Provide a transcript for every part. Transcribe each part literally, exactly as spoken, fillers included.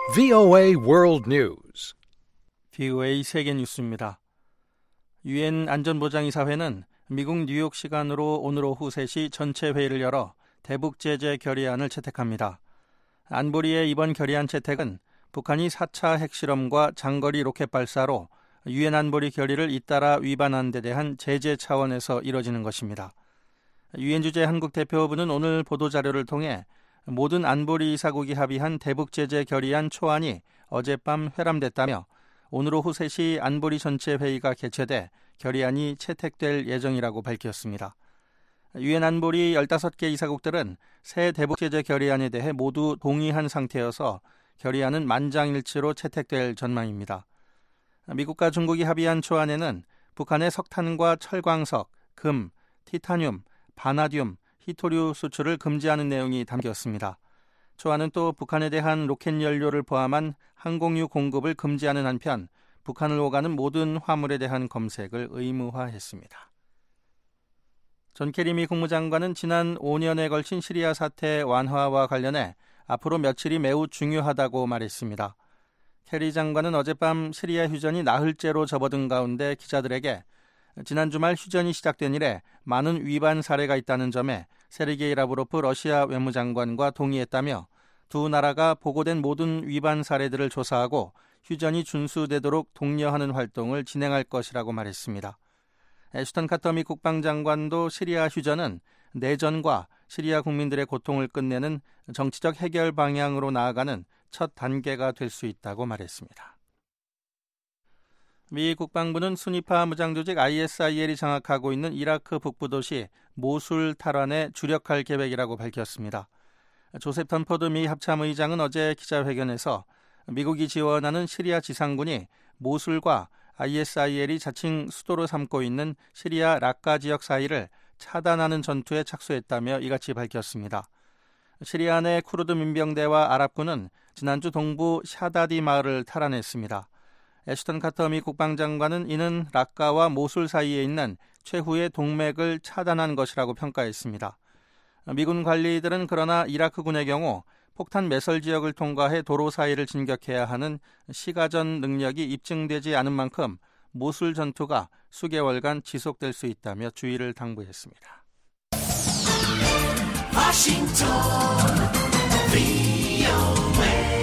브이오에이 World News. 브이오에이 세계 뉴스입니다. 유엔 안전보장이사회는 미국 뉴욕 시간으로 오늘 오후 세 시 전체 회의를 열어 대북 제재 결의안을 채택합니다. 안보리의 이번 결의안 채택은 북한이 사 차 핵실험과 장거리 로켓 발사로 유엔 안보리 결의를 잇따라 위반한 데 대한 제재 차원에서 이뤄지는 것입니다. 유엔 주재 한국 대표부는 오늘 보도자료를 통해 모든 안보리 이사국이 합의한 대북 제재 결의안 초안이 어젯밤 회람됐다며 오늘 오후 세 시 안보리 전체 회의가 개최돼 결의안이 채택될 예정이라고 밝혔습니다. 유엔 안보리 열다섯 개 이사국들은 새 대북 제재 결의안에 대해 모두 동의한 상태여서 결의안은 만장일치로 채택될 전망입니다. 미국과 중국이 합의한 초안에는 북한의 석탄과 철광석, 금, 티타늄, 바나듐, 히토류 수출을 금지하는 내용이 담겼습니다. 초안은 또 북한에 대한 로켓 연료를 포함한 항공유 공급을 금지하는 한편 북한을 오가는 모든 화물에 대한 검색을 의무화했습니다. 존 케리 미 국무장관은 지난 오 년에 걸친 시리아 사태 완화와 관련해 앞으로 며칠이 매우 중요하다고 말했습니다. 케리 장관은 어젯밤 시리아 휴전이 나흘째로 접어든 가운데 기자들에게 지난 주말 휴전이 시작된 이래 많은 위반 사례가 있다는 점에 세르게이 라브로프 러시아 외무장관과 동의했다며 두 나라가 보고된 모든 위반 사례들을 조사하고 휴전이 준수되도록 독려하는 활동을 진행할 것이라고 말했습니다. 애슈턴 카터 미 국방장관도 시리아 휴전은 내전과 시리아 국민들의 고통을 끝내는 정치적 해결 방향으로 나아가는 첫 단계가 될 수 있다고 말했습니다. 미 국방부는 순위파 무장조직 아이에스아이엘이 장악하고 있는 이라크 북부 도시 모술 탈환에 주력할 계획이라고 밝혔습니다. 조셉 던포드 미 합참의장은 어제 기자회견에서 미국이 지원하는 시리아 지상군이 모술과 아이에스아이엘이 자칭 수도로 삼고 있는 시리아 라카 지역 사이를 차단하는 전투에 착수했다며 이같이 밝혔습니다. 시리아 내 쿠르드 민병대와 아랍군은 지난주 동부 샤다디 마을을 탈환했습니다. 애슈턴 카터 미 국방장관은 이는 라카와 모술 사이에 있는 최후의 동맥을 차단한 것이라고 평가했습니다. 미군 관리들은 그러나 이라크군의 경우 폭탄 매설 지역을 통과해 도로 사이를 진격해야 하는 시가전 능력이 입증되지 않은 만큼 모술 전투가 수개월간 지속될 수 있다며 주의를 당부했습니다. 워싱턴 브이오에이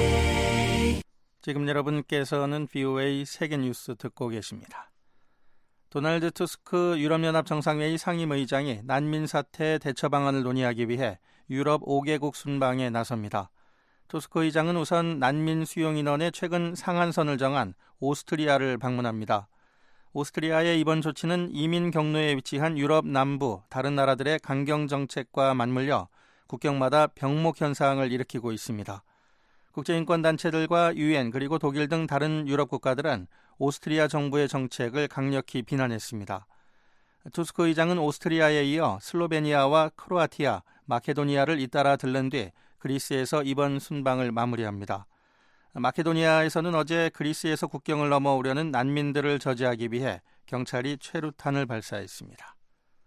지금 여러분께서는 브이오에이 세계뉴스 듣고 계십니다. 도널드 투스크 유럽연합 정상회의 상임의장이 난민 사태 대처 방안을 논의하기 위해 유럽 오 개국 순방에 나섭니다. 투스크 의장은 우선 난민 수용 인원의 최근 상한선을 정한 오스트리아를 방문합니다. 오스트리아의 이번 조치는 이민 경로에 위치한 유럽 남부 다른 나라들의 강경 정책과 맞물려 국경마다 병목 현상을 일으키고 있습니다. 국제인권단체들과 유엔 그리고 독일 등 다른 유럽 국가들은 오스트리아 정부의 정책을 강력히 비난했습니다. 투스크 의장은 오스트리아에 이어 슬로베니아와 크로아티아, 마케도니아를 잇따라 들른 뒤 그리스에서 이번 순방을 마무리합니다. 마케도니아에서는 어제 그리스에서 국경을 넘어오려는 난민들을 저지하기 위해 경찰이 최루탄을 발사했습니다.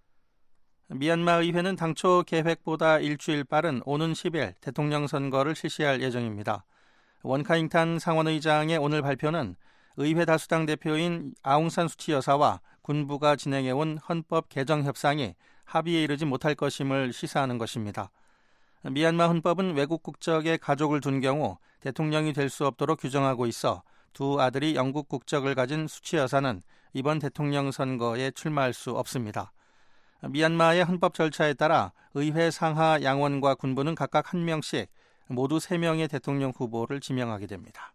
미얀마 의회는 당초 계획보다 일주일 빠른 오는 십 일 대통령 선거를 실시할 예정입니다. 원카잉탄 상원의장의 오늘 발표는 의회 다수당 대표인 아웅산 수치 여사와 군부가 진행해온 헌법 개정 협상이 합의에 이르지 못할 것임을 시사하는 것입니다. 미얀마 헌법은 외국 국적의 가족을 둔 경우 대통령이 될 수 없도록 규정하고 있어 두 아들이 영국 국적을 가진 수치 여사는 이번 대통령 선거에 출마할 수 없습니다. 미얀마의 헌법 절차에 따라 의회 상하 양원과 군부는 각각 한 명씩 모두 세 명의 대통령 후보를 지명하게 됩니다.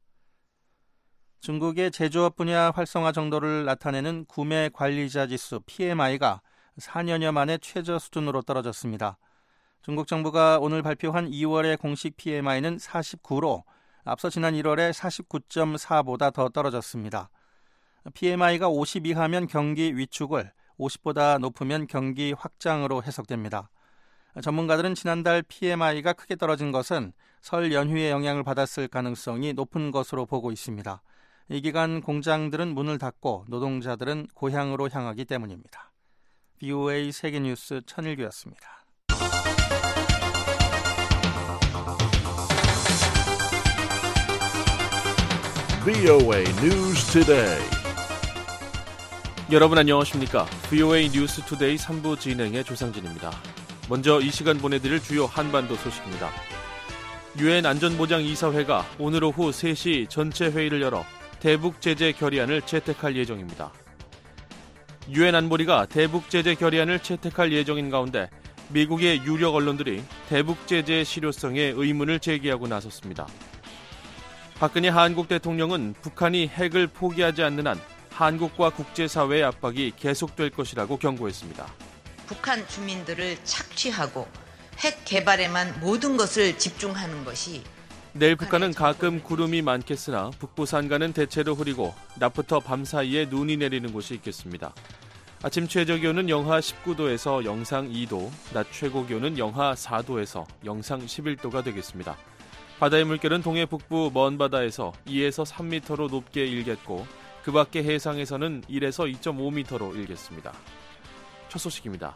중국의 제조업 분야 활성화 정도를 나타내는 구매 관리자 지수 피엠아이가 사 년여 만에 최저 수준으로 떨어졌습니다. 중국 정부가 오늘 발표한 이월의 공식 피엠아이는 사십구로 앞서 지난 일월에 사십구 점 사보다 더 떨어졌습니다. 피엠아이가 오십 이하면 경기 위축을, 오십보다 높으면 경기 확장으로 해석됩니다. 전문가들은 지난달 피엠아이가 크게 떨어진 것은 설 연휴의 영향을 받았을 가능성이 높은 것으로 보고 있습니다. 이 기간 공장들은 문을 닫고 노동자들은 고향으로 향하기 때문입니다. 브이오에이 세계뉴스 천일규였습니다. 브이오에이 News Today. 여러분 안녕하십니까? 브이오에이 뉴스 투데이 삼 부 진행의 조상진입니다. 먼저 이 시간 보내드릴 주요 한반도 소식입니다. 유엔 안전보장이사회가 오늘 오후 세 시 전체 회의를 열어 대북 제재 결의안을 채택할 예정입니다. 유엔 안보리가 대북 제재 결의안을 채택할 예정인 가운데 미국의 유력 언론들이 대북 제재의 실효성에 의문을 제기하고 나섰습니다. 박근혜 한국 대통령은 북한이 핵을 포기하지 않는 한 한국과 국제사회의 압박이 계속될 것이라고 경고했습니다. 북한 주민들을 착취하고 핵 개발에만 모든 것을 집중하는 것이 내일 북한은 가끔 구름이 많겠으나 북부 산간은 대체로 흐리고 낮부터 밤 사이에 눈이 내리는 곳이 있겠습니다. 아침 최저기온은 영하 십구 도에서 영상 이 도, 낮 최고기온은 영하 사 도에서 영상 십일 도가 되겠습니다. 바다의 물결은 동해 북부 먼 바다에서 이에서 삼 미터로 높게 일겠고 그 밖의 해상에서는 일에서 이 점 오 미터로 일겠습니다. 첫 소식입니다.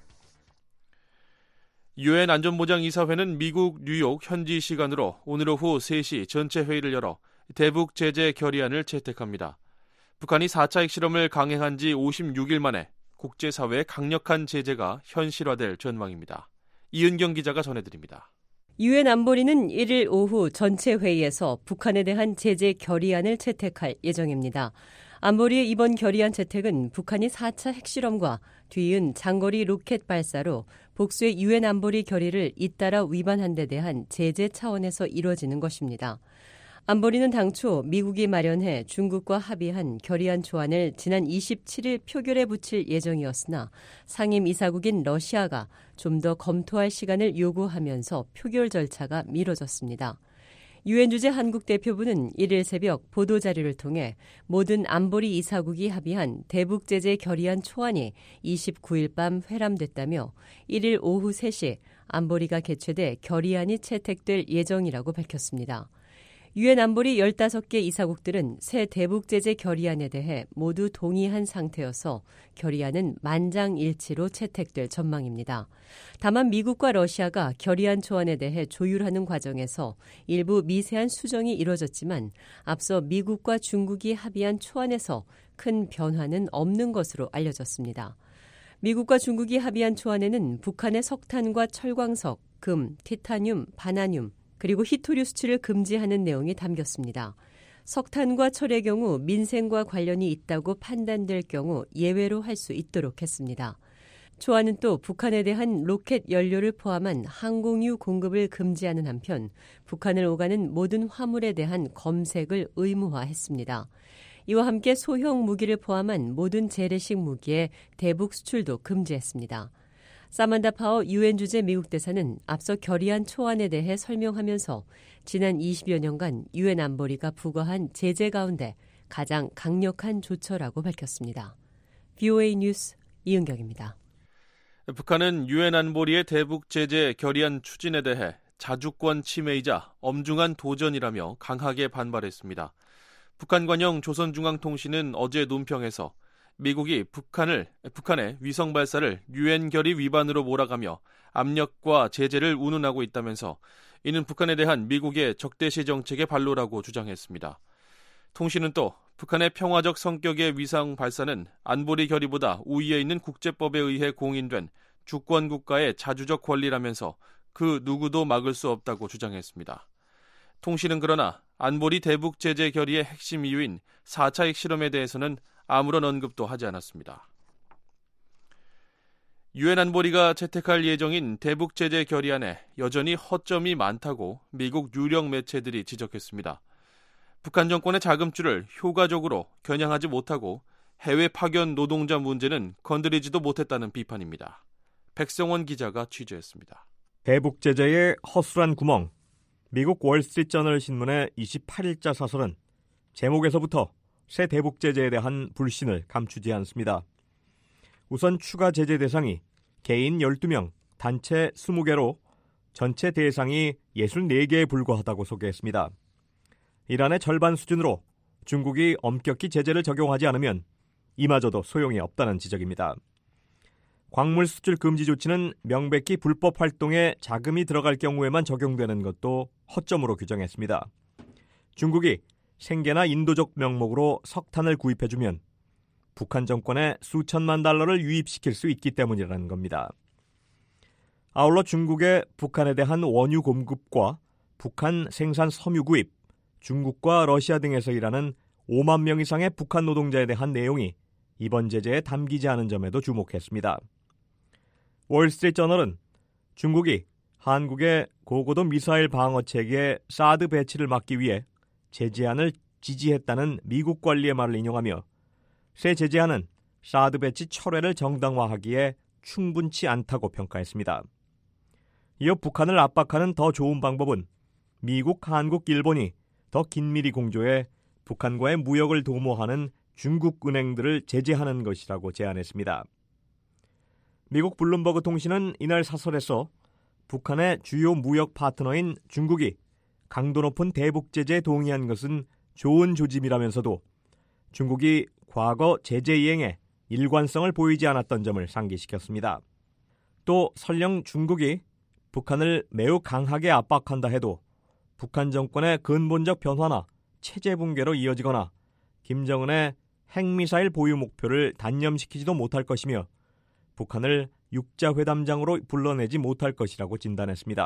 유엔 안전보장이사회는 미국 뉴욕 현지 시간으로 오늘 오후 세 시 전체 회의를 열어 대북 제재 결의안을 채택합니다. 북한이 사 차 핵실험을 강행한 지 오십육 일 만에 국제사회의 강력한 제재가 현실화될 전망입니다. 이은경 기자가 전해드립니다. 유엔 안보리는 일 일 오후 전체 회의에서 북한에 대한 제재 결의안을 채택할 예정입니다. 안보리의 이번 결의안 채택은 북한이 사 차 핵실험과 뒤이은 장거리 로켓 발사로 복수의 유엔 안보리 결의를 잇따라 위반한 데 대한 제재 차원에서 이뤄지는 것입니다. 안보리는 당초 미국이 마련해 중국과 합의한 결의안 초안을 지난 이십칠 일 표결에 붙일 예정이었으나 상임 이사국인 러시아가 좀 더 검토할 시간을 요구하면서 표결 절차가 미뤄졌습니다. 유엔 주재 한국 대표부는 일 일 새벽 보도자료를 통해 모든 안보리 이사국이 합의한 대북 제재 결의안 초안이 이십구 일 밤 회람됐다며 일 일 오후 세 시 안보리가 개최돼 결의안이 채택될 예정이라고 밝혔습니다. 유엔 안보리 열다섯 개 이사국들은 새 대북 제재 결의안에 대해 모두 동의한 상태여서 결의안은 만장일치로 채택될 전망입니다. 다만 미국과 러시아가 결의안 초안에 대해 조율하는 과정에서 일부 미세한 수정이 이뤄졌지만 앞서 미국과 중국이 합의한 초안에서 큰 변화는 없는 것으로 알려졌습니다. 미국과 중국이 합의한 초안에는 북한의 석탄과 철광석, 금, 티타늄, 바나늄, 그리고 히토류 수출을 금지하는 내용이 담겼습니다. 석탄과 철의 경우 민생과 관련이 있다고 판단될 경우 예외로 할 수 있도록 했습니다. 초안은 또 북한에 대한 로켓 연료를 포함한 항공유 공급을 금지하는 한편 북한을 오가는 모든 화물에 대한 검색을 의무화했습니다. 이와 함께 소형 무기를 포함한 모든 재래식 무기의 대북 수출도 금지했습니다. 사만다 파워 유엔 주재 미국 대사는 앞서 결의안 초안에 대해 설명하면서 지난 이십여 년간 유엔 안보리가 부과한 제재 가운데 가장 강력한 조처라고 밝혔습니다. 브이오에이 뉴스 이은경입니다. 북한은 유엔 안보리의 대북 제재 결의안 추진에 대해 자주권 침해이자 엄중한 도전이라며 강하게 반발했습니다. 북한 관영 조선중앙통신은 어제 논평에서 미국이 북한을, 북한의 위성 발사를 유엔 결의 위반으로 몰아가며 압력과 제재를 운운하고 있다면서 이는 북한에 대한 미국의 적대시 정책의 발로라고 주장했습니다. 통신은 또 북한의 평화적 성격의 위성 발사는 안보리 결의보다 우위에 있는 국제법에 의해 공인된 주권 국가의 자주적 권리라면서 그 누구도 막을 수 없다고 주장했습니다. 통신은 그러나 안보리 대북 제재 결의의 핵심 이유인 사 차 핵실험에 대해서는 아무런 언급도 하지 않았습니다. 유엔 안보리가 채택할 예정인 대북 제재 결의안에 여전히 허점이 많다고 미국 유력 매체들이 지적했습니다. 북한 정권의 자금줄을 효과적으로 겨냥하지 못하고 해외 파견 노동자 문제는 건드리지도 못했다는 비판입니다. 백성원 기자가 취재했습니다. 대북 제재의 허술한 구멍. 미국 월스트리트저널 신문의 이십팔 일자 사설은 제목에서부터 새 대북 제재에 대한 불신을 감추지 않습니다. 우선 추가 제재 대상이 개인 열두 명, 단체 이십 개로 전체 대상이 육십사 개에 불과하다고 소개했습니다. 이란의 절반 수준으로 중국이 엄격히 제재를 적용하지 않으면 이마저도 소용이 없다는 지적입니다. 광물 수출 금지 조치는 명백히 불법 활동에 자금이 들어갈 경우에만 적용되는 것도 허점으로 규정했습니다. 중국이 생계나 인도적 명목으로 석탄을 구입해주면 북한 정권에 수천만 달러를 유입시킬 수 있기 때문이라는 겁니다. 아울러 중국의 북한에 대한 원유 공급과 북한 생산 섬유 구입, 중국과 러시아 등에서 일하는 오만 명 이상의 북한 노동자에 대한 내용이 이번 제재에 담기지 않은 점에도 주목했습니다. 월스트리트저널은 중국이 한국의 고고도 미사일 방어 체계 사드 배치를 막기 위해 제재안을 지지했다는 미국 관리의 말을 인용하며 새 제재안은 사드 배치 철회를 정당화하기에 충분치 않다고 평가했습니다. 이어 북한을 압박하는 더 좋은 방법은 미국, 한국, 일본이 더 긴밀히 공조해 북한과의 무역을 도모하는 중국 은행들을 제재하는 것이라고 제안했습니다. 미국 블룸버그 통신은 이날 사설에서 북한의 주요 무역 파트너인 중국이 강도 높은 대북 제재에 동의한 것은 좋은 조짐이라면서도 중국이 과거 제재 이행에 일관성을 보이지 않았던 점을 상기시켰습니다. 또 설령 중국이 북한을 매우 강하게 압박한다 해도 북한 정권의 근본적 변화나 체제 붕괴로 이어지거나 김정은의 핵미사일 보유 목표를 단념시키지도 못할 것이며 북한을 육자회담장으로 불러내지 못할 것이라고 진단했습니다.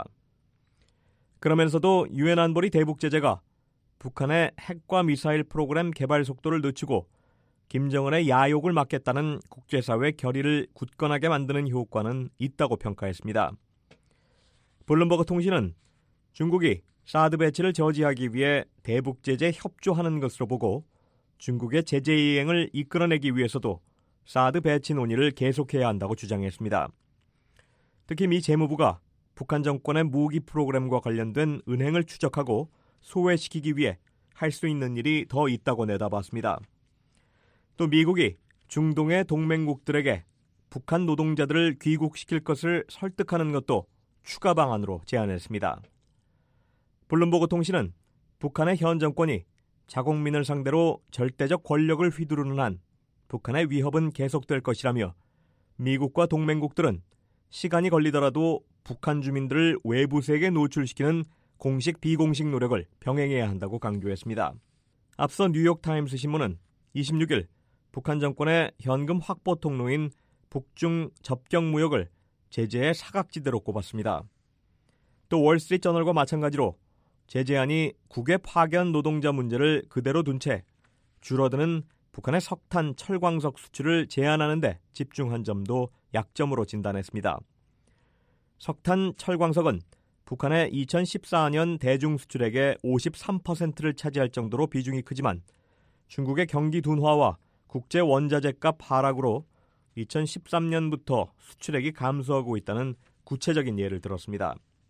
그러면서도 유엔 안보리 대북 제재가 북한의 핵과 미사일 프로그램 개발 속도를 늦추고 김정은의 야욕을 막겠다는 국제사회 결의를 굳건하게 만드는 효과는 있다고 평가했습니다. 블룸버그 통신은 중국이 사드 배치를 저지하기 위해 대북 제재에 협조하는 것으로 보고 중국의 제재 이행을 이끌어내기 위해서도 사드 배치 논의를 계속해야 한다고 주장했습니다. 특히 미 재무부가 북한 정권의 무기 프로그램과 관련된 은행을 추적하고 소외시키기 위해 할 수 있는 일이 더 있다고 내다봤습니다. 또 미국이 중동의 동맹국들에게 북한 노동자들을 귀국시킬 것을 설득하는 것도 추가 방안으로 제안했습니다. 블룸버그 통신은 북한의 현 정권이 자국민을 상대로 절대적 권력을 휘두르는 한 북한의 위협은 계속될 것이라며 미국과 동맹국들은 시간이 걸리더라도 북한 주민들을 외부 세계에 노출시키는 공식 비공식 노력을 병행해야 한다고 강조했습니다. 앞서 뉴욕타임스 신문은 이십육 일 북한 정권의 현금 확보 통로인 북중 접경 무역을 제재의 사각지대로 꼽았습니다. 또 월스트리트저널과 마찬가지로 제재안이 국외 파견 노동자 문제를 그대로 둔 채 줄어드는 북한의 석탄, 철광석 수출을 제한하는 데 집중한 점도 약점으로 진단했습니다. 석탄, 철광석은 북한의 이천십사 년 대중 수출액의 오십삼 퍼센트를 차지할 정도로 비중이 크지만 중국의 경기 둔화와 국제 원자재값 하락으로 이천십삼 년부터 수출액이 감소하고 있다는 구체적인 예를 들었습니다.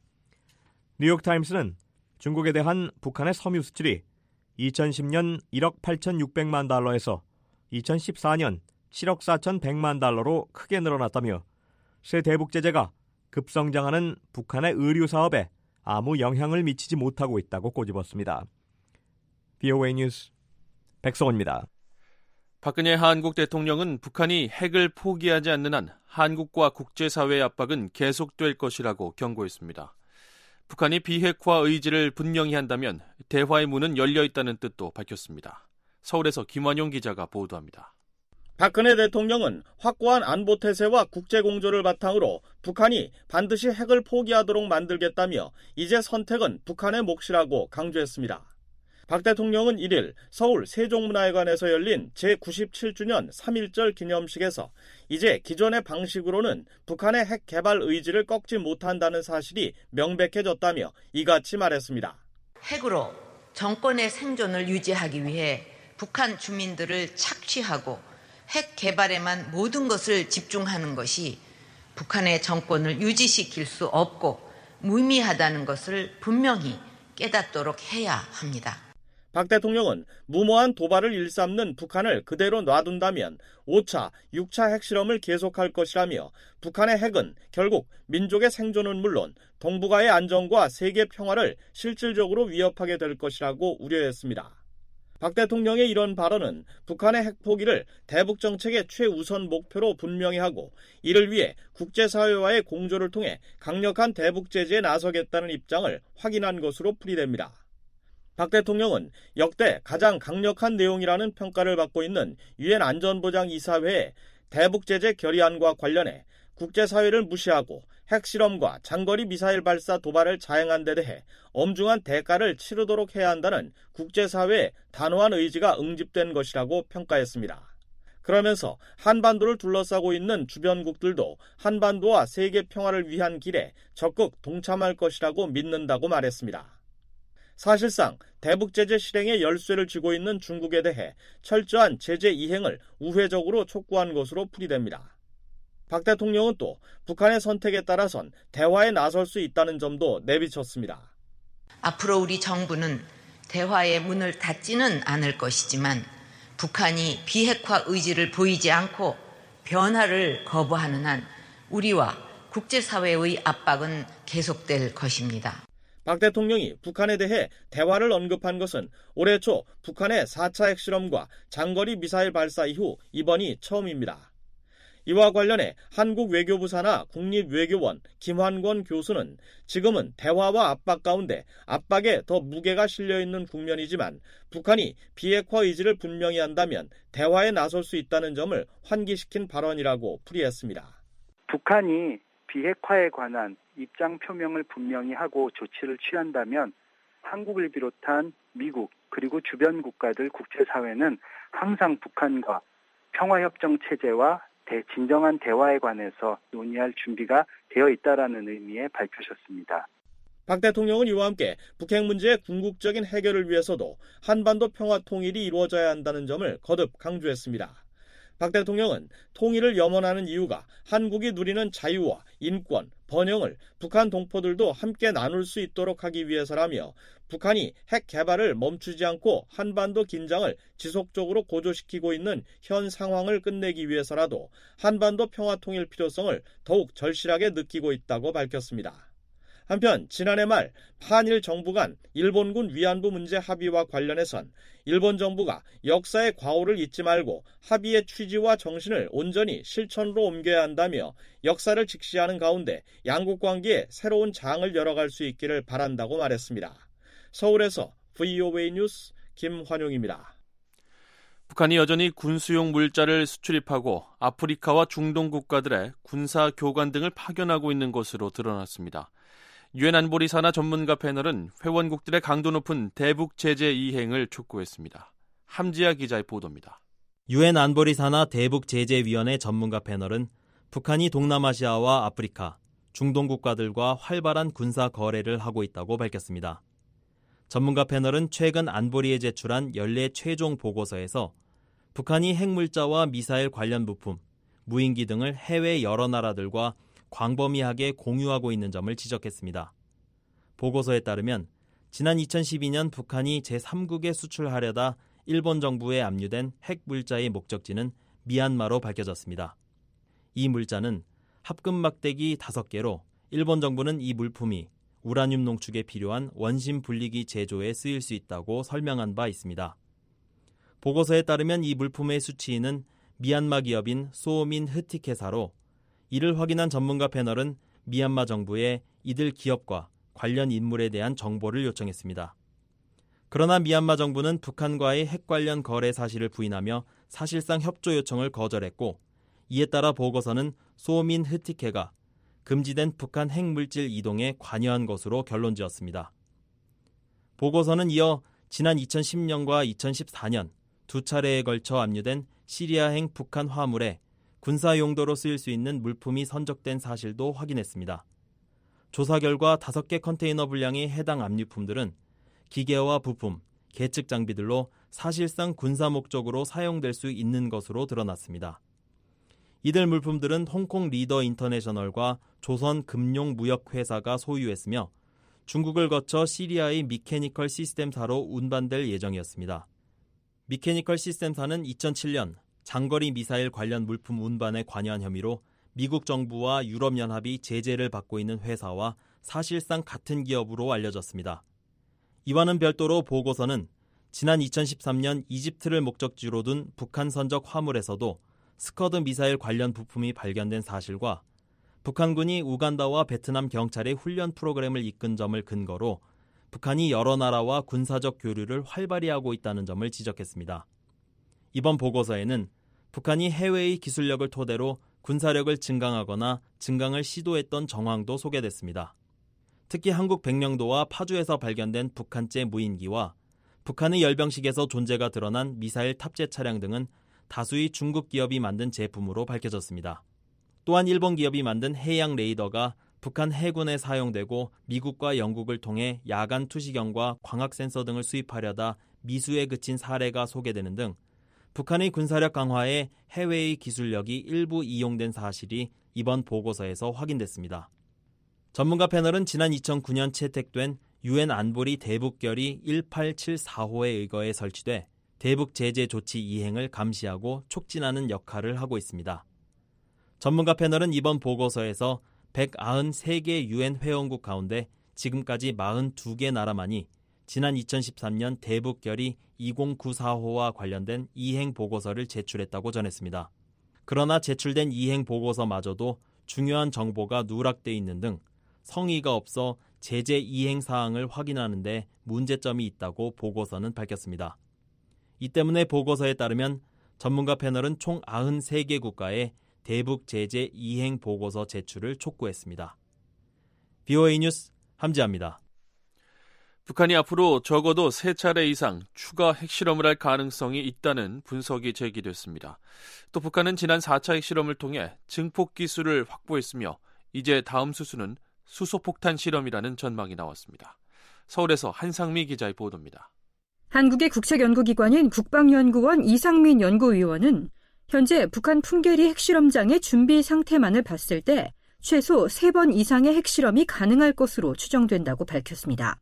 뉴욕타임스는 중국에 대한 북한의 섬유 수출이 이천십 년 일억 팔천육백만 달러에서 이천십사 년 칠억 사천백만 달러로 크게 늘어났다며 새 대북 제재가 급성장하는 북한의 의류 사업에 아무 영향을 미치지 못하고 있다고 꼬집었습니다. 브이오에이 뉴스 백성원입니다. 박근혜 한국 대통령은 북한이 핵을 포기하지 않는 한 한국과 국제사회의 압박은 계속될 것이라고 경고했습니다. 북한이 비핵화 의지를 분명히 한다면 대화의 문은 열려 있다는 뜻도 밝혔습니다. 서울에서 김완용 기자가 보도합니다. 박근혜 대통령은 확고한 안보 태세와 국제 공조를 바탕으로 북한이 반드시 핵을 포기하도록 만들겠다며 이제 선택은 북한의 몫이라고 강조했습니다. 박 대통령은 일 일 서울 세종문화회관에서 열린 제구십칠 주년 삼일절 기념식에서 이제 기존의 방식으로는 북한의 핵 개발 의지를 꺾지 못한다는 사실이 명백해졌다며 이같이 말했습니다. 핵으로 정권의 생존을 유지하기 위해 북한 주민들을 착취하고 핵 개발에만 모든 것을 집중하는 것이 북한의 정권을 유지시킬 수 없고 무의미하다는 것을 분명히 깨닫도록 해야 합니다. 박 대통령은 무모한 도발을 일삼는 북한을 그대로 놔둔다면 오 차, 육 차 핵실험을 계속할 것이라며 북한의 핵은 결국 민족의 생존은 물론 동북아의 안정과 세계 평화를 실질적으로 위협하게 될 것이라고 우려했습니다. 박 대통령의 이런 발언은 북한의 핵 포기를 대북 정책의 최우선 목표로 분명히 하고 이를 위해 국제사회와의 공조를 통해 강력한 대북 제재에 나서겠다는 입장을 확인한 것으로 풀이됩니다. 박 대통령은 역대 가장 강력한 내용이라는 평가를 받고 있는 유엔 안전보장이사회의 대북제재 결의안과 관련해 국제사회를 무시하고 핵실험과 장거리 미사일 발사 도발을 자행한 데 대해 엄중한 대가를 치르도록 해야 한다는 국제사회의 단호한 의지가 응집된 것이라고 평가했습니다. 그러면서 한반도를 둘러싸고 있는 주변국들도 한반도와 세계 평화를 위한 길에 적극 동참할 것이라고 믿는다고 말했습니다. 사실상 대북제재 실행의 열쇠를 쥐고 있는 중국에 대해 철저한 제재 이행을 우회적으로 촉구한 것으로 풀이됩니다. 박 대통령은 또 북한의 선택에 따라선 대화에 나설 수 있다는 점도 내비쳤습니다. 앞으로 우리 정부는 대화의 문을 닫지는 않을 것이지만 북한이 비핵화 의지를 보이지 않고 변화를 거부하는 한 우리와 국제사회의 압박은 계속될 것입니다. 박 대통령이 북한에 대해 대화를 언급한 것은 올해 초 북한의 사 차 핵실험과 장거리 미사일 발사 이후 이번이 처음입니다. 이와 관련해 한국 외교부 산하 국립외교원 김환권 교수는 지금은 대화와 압박 가운데 압박에 더 무게가 실려있는 국면이지만 북한이 비핵화 의지를 분명히 한다면 대화에 나설 수 있다는 점을 환기시킨 발언이라고 풀이했습니다. 북한이 비핵화에 관한 입장 표명을 분명히 하고 조치를 취한다면 한국을 비롯한 미국 그리고 주변 국가들 국제사회는 항상 북한과 평화협정 체제와 대, 진정한 대화에 관해서 논의할 준비가 되어 있다라는 의미의 발표셨습니다. 박 대통령은 이와 함께 북핵 문제의 궁극적인 해결을 위해서도 한반도 평화 통일이 이루어져야 한다는 점을 거듭 강조했습니다. 박 대통령은 통일을 염원하는 이유가 한국이 누리는 자유와 인권, 번영을 북한 동포들도 함께 나눌 수 있도록 하기 위해서라며 북한이 핵 개발을 멈추지 않고 한반도 긴장을 지속적으로 고조시키고 있는 현 상황을 끝내기 위해서라도 한반도 평화 통일 필요성을 더욱 절실하게 느끼고 있다고 밝혔습니다. 한편 지난해 말 한일 정부 간 일본군 위안부 문제 합의와 관련해선 일본 정부가 역사의 과오를 잊지 말고 합의의 취지와 정신을 온전히 실천으로 옮겨야 한다며 역사를 직시하는 가운데 양국 관계에 새로운 장을 열어갈 수 있기를 바란다고 말했습니다. 서울에서 브이오에이 뉴스 김환용입니다. 북한이 여전히 군수용 물자를 수출입하고 아프리카와 중동 국가들의 군사 교관 등을 파견하고 있는 것으로 드러났습니다. 유엔 안보리 산하 전문가 패널은 회원국들의 강도 높은 대북 제재 이행을 촉구했습니다. 함지아 기자의 보도입니다. 유엔 안보리 산하 대북 제재위원회 전문가 패널은 북한이 동남아시아와 아프리카, 중동 국가들과 활발한 군사 거래를 하고 있다고 밝혔습니다. 전문가 패널은 최근 안보리에 제출한 연례 최종 보고서에서 북한이 핵물자와 미사일 관련 부품, 무인기 등을 해외 여러 나라들과 광범위하게 공유하고 있는 점을 지적했습니다. 보고서에 따르면 지난 이천십이 년 북한이 제삼국에 수출하려다 일본 정부에 압류된 핵물자의 목적지는 미얀마로 밝혀졌습니다. 이 물자는 합금 막대기 다섯 개로 일본 정부는 이 물품이 우라늄 농축에 필요한 원심 분리기 제조에 쓰일 수 있다고 설명한 바 있습니다. 보고서에 따르면 이 물품의 수취인은 미얀마 기업인 소민 흐틱회사로 이를 확인한 전문가 패널은 미얀마 정부에 이들 기업과 관련 인물에 대한 정보를 요청했습니다. 그러나 미얀마 정부는 북한과의 핵 관련 거래 사실을 부인하며 사실상 협조 요청을 거절했고 이에 따라 보고서는 소민 흐틱회가 금지된 북한 핵물질 이동에 관여한 것으로 결론지었습니다. 보고서는 이어 지난 이천십 년과 이천십사 년 두 차례에 걸쳐 압류된 시리아행 북한 화물에 군사 용도로 쓰일 수 있는 물품이 선적된 사실도 확인했습니다. 조사 결과 다섯 개 컨테이너 분량의 해당 압류품들은 기계와 부품, 계측 장비들로 사실상 군사 목적으로 사용될 수 있는 것으로 드러났습니다. 이들 물품들은 홍콩 리더 인터내셔널과 조선금융무역회사가 소유했으며 중국을 거쳐 시리아의 미케니컬 시스템사로 운반될 예정이었습니다. 미케니컬 시스템사는 이천칠 년 장거리 미사일 관련 물품 운반에 관여한 혐의로 미국 정부와 유럽연합이 제재를 받고 있는 회사와 사실상 같은 기업으로 알려졌습니다. 이와는 별도로 보고서는 지난 이천십삼 년 이집트를 목적지로 둔 북한 선적 화물에서도 스커드 미사일 관련 부품이 발견된 사실과 북한군이 우간다와 베트남 경찰의 훈련 프로그램을 이끈 점을 근거로 북한이 여러 나라와 군사적 교류를 활발히 하고 있다는 점을 지적했습니다. 이번 보고서에는 북한이 해외의 기술력을 토대로 군사력을 증강하거나 증강을 시도했던 정황도 소개됐습니다. 특히 한국 백령도와 파주에서 발견된 북한제 무인기와 북한의 열병식에서 존재가 드러난 미사일 탑재 차량 등은 다수의 중국 기업이 만든 제품으로 밝혀졌습니다. 또한 일본 기업이 만든 해양 레이더가 북한 해군에 사용되고 미국과 영국을 통해 야간 투시경과 광학 센서 등을 수입하려다 미수에 그친 사례가 소개되는 등 북한의 군사력 강화에 해외의 기술력이 일부 이용된 사실이 이번 보고서에서 확인됐습니다. 전문가 패널은 지난 이천구 년 채택된 유엔 안보리 대북결의 일팔칠사 호에 의거해 설치돼 대북 제재 조치 이행을 감시하고 촉진하는 역할을 하고 있습니다. 전문가 패널은 이번 보고서에서 백구십삼 개 유엔 회원국 가운데 지금까지 사십이 개 나라만이 지난 이천십삼 년 대북결의 이공구사 호와 관련된 이행 보고서를 제출했다고 전했습니다. 그러나 제출된 이행 보고서마저도 중요한 정보가 누락돼 있는 등 성의가 없어 제재 이행 사항을 확인하는 데 문제점이 있다고 보고서는 밝혔습니다. 이 때문에 보고서에 따르면 전문가 패널은 총 구십삼 개 국가에 대북 제재 이행 보고서 제출을 촉구했습니다. 비오에이 뉴스 함지아입니다. 북한이 앞으로 적어도 세 차례 이상 추가 핵실험을 할 가능성이 있다는 분석이 제기됐습니다. 또 북한은 지난 사 차 핵실험을 통해 증폭 기술을 확보했으며 이제 다음 수순은 수소폭탄 실험이라는 전망이 나왔습니다. 서울에서 한상미 기자의 보도입니다. 한국의 국책연구기관인 국방연구원 이상민 연구위원은 현재 북한 풍계리 핵실험장의 준비 상태만을 봤을 때 최소 세 번 이상의 핵실험이 가능할 것으로 추정된다고 밝혔습니다.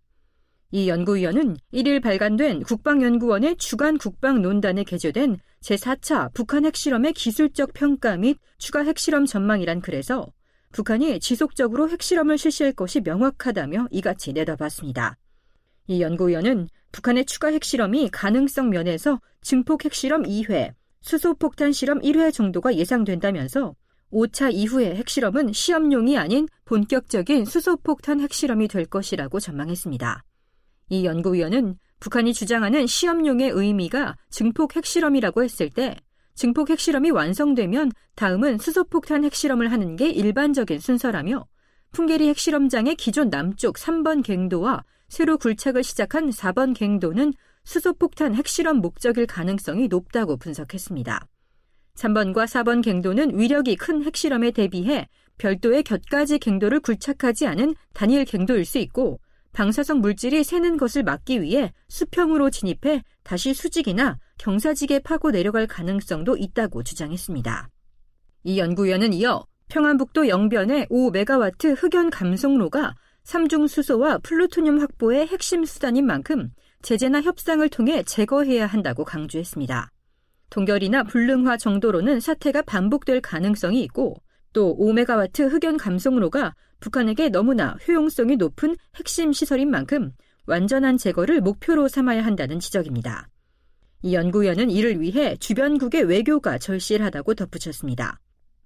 이 연구위원은 일 일 발간된 국방연구원의 주간 국방논단에 게재된 제사 차 북한 핵실험의 기술적 평가 및 추가 핵실험 전망이란 글에서 북한이 지속적으로 핵실험을 실시할 것이 명확하다며 이같이 내다봤습니다. 이 연구위원은 북한의 추가 핵실험이 가능성 면에서 증폭 핵실험 이 회, 수소폭탄 실험 일 회 정도가 예상된다면서 오 차 이후의 핵실험은 시험용이 아닌 본격적인 수소폭탄 핵실험이 될 것이라고 전망했습니다. 이 연구위원은 북한이 주장하는 시험용의 의미가 증폭 핵실험이라고 했을 때 증폭 핵실험이 완성되면 다음은 수소폭탄 핵실험을 하는 게 일반적인 순서라며 풍계리 핵실험장의 기존 남쪽 삼 번 갱도와 새로 굴착을 시작한 사 번 갱도는 수소폭탄 핵실험 목적일 가능성이 높다고 분석했습니다. 삼 번과 사 번 갱도는 위력이 큰 핵실험에 대비해 별도의 곁가지 갱도를 굴착하지 않은 단일 갱도일 수 있고 방사성 물질이 새는 것을 막기 위해 수평으로 진입해 다시 수직이나 경사지게 파고 내려갈 가능성도 있다고 주장했습니다. 이 연구위원은 이어 평안북도 영변의 오 메가와트 흑연 감속로가 삼중 수소와 플루토늄 확보의 핵심 수단인 만큼 제재나 협상을 통해 제거해야 한다고 강조했습니다. 동결이나 불능화 정도로는 사태가 반복될 가능성이 있고 또 오 메가와트 흑연 감속로가 북한에게 너무나 효용성이 높은 핵심 시설인 만큼 완전한 제거를 목표로 삼아야 한다는 지적입니다. 이 연구위원은 이를 위해 주변국의 외교가 절실하다고 덧붙였습니다.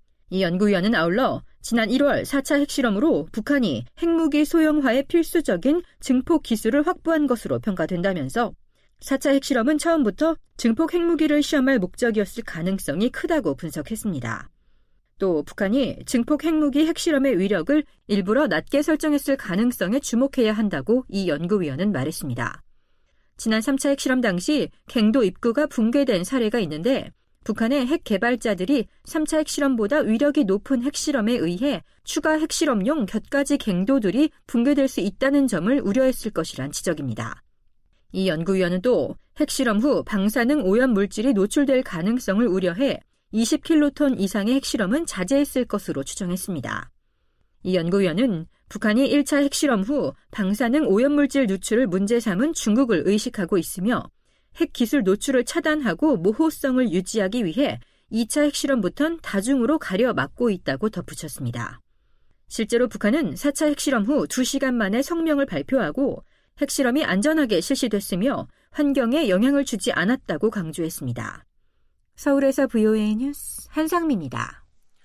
이 연구위원은 아울러 지난 일월 사 차 핵실험으로 북한이 핵무기 소형화에 필수적인 증폭 기술을 확보한 것으로 평가된다면서 사 차 핵실험은 처음부터 증폭 핵무기를 시험할 목적이었을 가능성이 크다고 분석했습니다. 또 북한이 증폭 핵무기 핵실험의 위력을 일부러 낮게 설정했을 가능성에 주목해야 한다고 이 연구위원은 말했습니다. 지난 삼 차 핵실험 당시 갱도 입구가 붕괴된 사례가 있는데 북한의 핵 개발자들이 삼 차 핵실험보다 위력이 높은 핵실험에 의해 추가 핵실험용 곁가지 갱도들이 붕괴될 수 있다는 점을 우려했을 것이란 지적입니다. 이 연구위원은 또 핵실험 후 방사능 오염 물질이 노출될 가능성을 우려해 이십 킬로톤 이상의 핵실험은 자제했을 것으로 추정했습니다. 이 연구위원은 북한이 일 차 핵실험 후 방사능 오염물질 누출을 문제 삼은 중국을 의식하고 있으며 핵기술 노출을 차단하고 모호성을 유지하기 위해 이 차 핵실험부터는 다중으로 가려 막고 있다고 덧붙였습니다. 실제로 북한은 사 차 핵실험 후 두 시간 만에 성명을 발표하고 핵실험이 안전하게 실시됐으며 환경에 영향을 주지 않았다고 강조했습니다. 서울에서 브이오에이 뉴스 한상미입니다.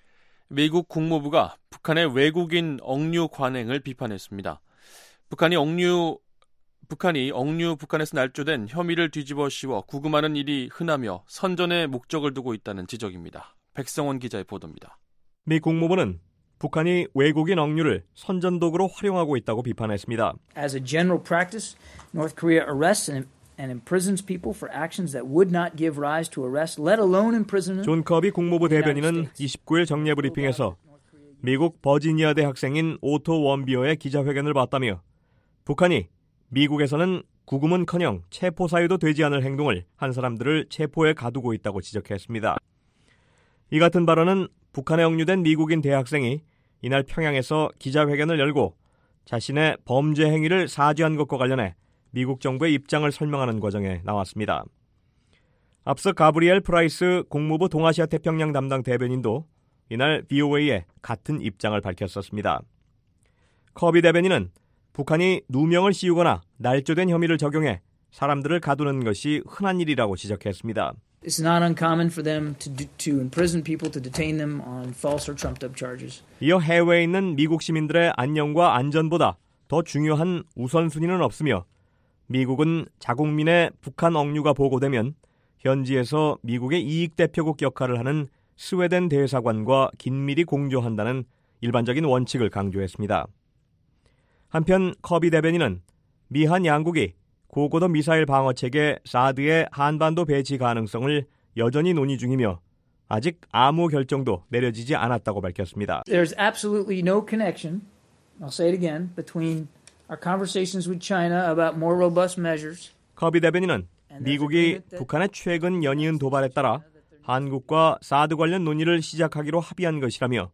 미국 국무부가 북한의 외국인 억류 관행을 비판했습니다. 북한이 억류 북한이 억류 북한에서 날조된 혐의를 뒤집어 씌워 구금하는 일이 흔하며 선전에 목적을 두고 있다는 지적입니다. 백성원 기자의 보도입니다. 미 국무부는 북한이 외국인 억류를 선전도구로 활용하고 있다고 비판했습니다. As a general practice, North Korea arrests and and imprisons people for actions that would not give rise to arrest, let alone imprisonment. 존 커비 국무부 대변인은 이십구일 정례 브리핑에서 미국 버지니아대 학생인 오토 원비어의 기자회견을 봤다며 북한이 미국에서는 구금은커녕 체포 사유도 되지 않을 행동을 한 사람들을 체포해 가두고 있다고 지적했습니다. 이 같은 발언은 북한에 억류된 미국인 대학생이 이날 평양에서 기자회견을 열고 자신의 범죄 행위를 사죄한 것과 관련해 미국 정부의 입장을 설명하는 과정에 나왔습니다. 앞서 가브리엘 프라이스 국무부 동아시아 태평양 담당 대변인도 이날 브이오에이에 같은 입장을 밝혔었습니다. 커비 대변인은 북한이 누명을 씌우거나 날조된 혐의를 적용해 사람들을 가두는 것이 흔한 일이라고 지적했습니다. It's not uncommon for them to do, to imprison people, to detain them on false or trumped up charges. 이어 해외에 있는 미국 시민들의 안녕과 안전보다 더 중요한 우선순위는 없으며 미국은 자국민의 북한 억류가 보고되면 현지에서 미국의 이익 대표국 역할을 하는 스웨덴 대사관과 긴밀히 공조한다는 일반적인 원칙을 강조했습니다. 한편 커비 대변인은 미한 양국이 고고도 미사일 방어체계 사드의 한반도 배치 가능성을 여전히 논의 중이며 아직 아무 결정도 내려지지 않았다고 밝혔습니다. There's absolutely no connection, I'll say it again, between our conversations with China about more robust measures. 커비 대변인은 미국이 북한의 최근 연이은 도발에 따라 한국과 사드 관련 논의를 시작하기로 합의한 것이라며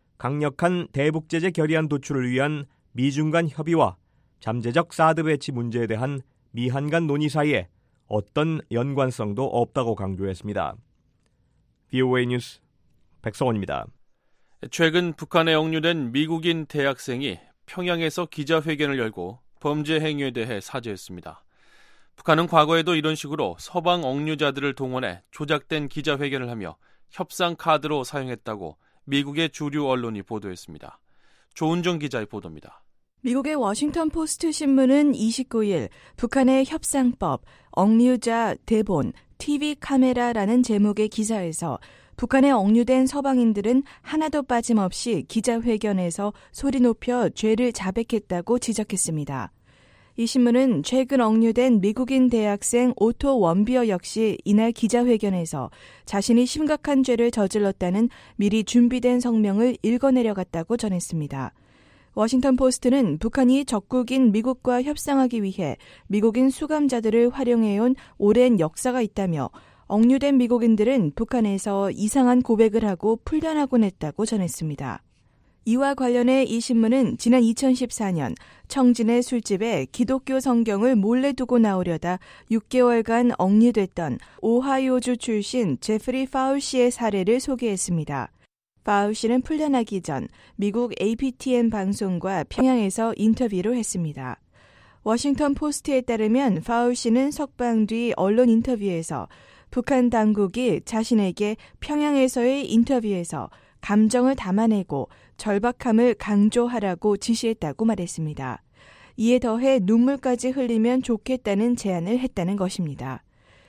강력한 대북 제재 결의안 도출을 위한 미중 간 협의와 잠재적 사드 배치 문제에 대한 미한 간 논의 사이에 어떤 연관성도 없다고 강조했습니다. 브이오에이 뉴스 백성원입니다. 최근 북한에 억류된 미국인 대학생이 평양에서 기자회견을 열고 범죄 행위에 대해 사죄했습니다. 북한은 과거에도 이런 식으로 서방 억류자들을 동원해 조작된 기자회견을 하며 협상 카드로 사용했다고 미국의 주류 언론이 보도했습니다. 조은정 기자의 보도입니다. 미국의 워싱턴 포스트 신문은 이십구일 북한의 협상법, 억류자 대본, 티비 카메라라는 제목의 기사에서 북한에 억류된 서방인들은 하나도 빠짐없이 기자회견에서 소리 높여 죄를 자백했다고 지적했습니다. 이 신문은 최근 억류된 미국인 대학생 오토 원비어 역시 이날 기자회견에서 자신이 심각한 죄를 저질렀다는 미리 준비된 성명을 읽어내려갔다고 전했습니다. 워싱턴 포스트는 북한이 적국인 미국과 협상하기 위해 미국인 수감자들을 활용해온 오랜 역사가 있다며 억류된 미국인들은 북한에서 이상한 고백을 하고 풀려나곤 했다고 전했습니다. 이와 관련해 이 신문은 지난 이천십사년 청진의 술집에 기독교 성경을 몰래 두고 나오려다 육 개월간 억류됐던 오하이오주 출신 제프리 파울 씨의 사례를 소개했습니다. 파울 씨는 풀려나기 전 미국 에이피티엔 방송과 평양에서 인터뷰를 했습니다. 워싱턴 포스트에 따르면 파울 씨는 석방 뒤 언론 인터뷰에서 북한 당국이 자신에게 평양에서의 인터뷰에서 감정을 담아내고 절박함을 강조하라고 지시했다고 말했습니다. 이에 더해 눈물까지 흘리면 좋겠다는 제안을 했다는 것입니다.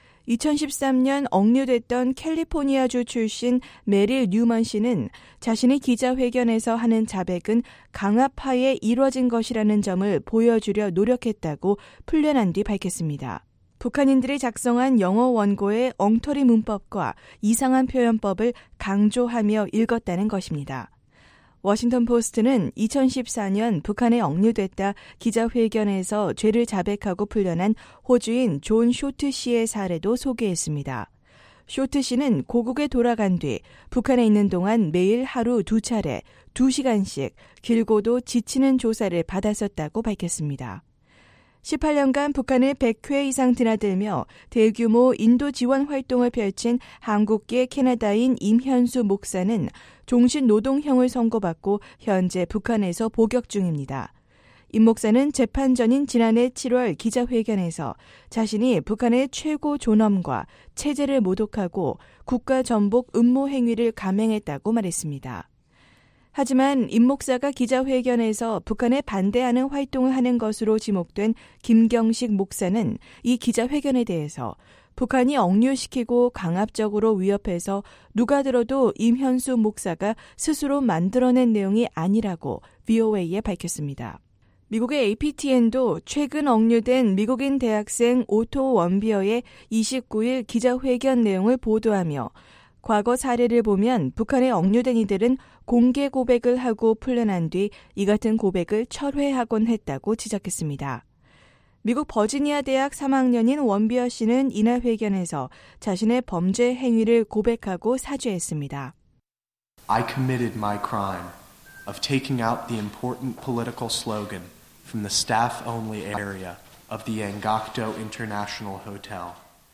이천십삼년 억류됐던 캘리포니아주 출신 메릴 뉴먼 씨는 자신이 기자회견에서 하는 자백은 강압하에 이뤄진 것이라는 점을 보여주려 노력했다고 풀려난 뒤 밝혔습니다. 북한인들이 작성한 영어 원고의 엉터리 문법과 이상한 표현법을 강조하며 읽었다는 것입니다. 워싱턴 포스트는 이천십사년 북한에 억류됐다 기자회견에서 죄를 자백하고 풀려난 호주인 존 쇼트 씨의 사례도 소개했습니다. 쇼트 씨는 고국에 돌아간 뒤 북한에 있는 동안 매일 하루 두 차례, 두 시간씩 길고도 지치는 조사를 받았었다고 밝혔습니다. 십팔년간 북한을 백 회 이상 드나들며 대규모 인도 지원 활동을 펼친 한국계 캐나다인 임현수 목사는 종신 노동형을 선고받고 현재 북한에서 복역 중입니다. 임 목사는 재판 전인 지난해 칠월 기자회견에서 자신이 북한의 최고 존엄과 체제를 모독하고 국가 전복 음모 행위를 감행했다고 말했습니다. 하지만 임 목사가 기자회견에서 북한에 반대하는 활동을 하는 것으로 지목된 김경식 목사는 이 기자회견에 대해서 북한이 억류시키고 강압적으로 위협해서 누가 들어도 임현수 목사가 스스로 만들어낸 내용이 아니라고 브이오에이에 밝혔습니다. 미국의 에이피티엔도 최근 억류된 미국인 대학생 오토 원비어의 이십구일 기자회견 내용을 보도하며 과거 사례를 보면 북한에 억류된 이들은 공개 고백을 하고 풀려난 뒤 이 같은 고백을 철회하곤 했다고 지적했습니다. 미국 버지니아 대학 삼 학년인 원비어 씨는 이날 회견에서 자신의 범죄 행위를 고백하고 사죄했습니다. I committed my crime of taking out the important political slogan from the staff-only area of the Angakdo International Hotel.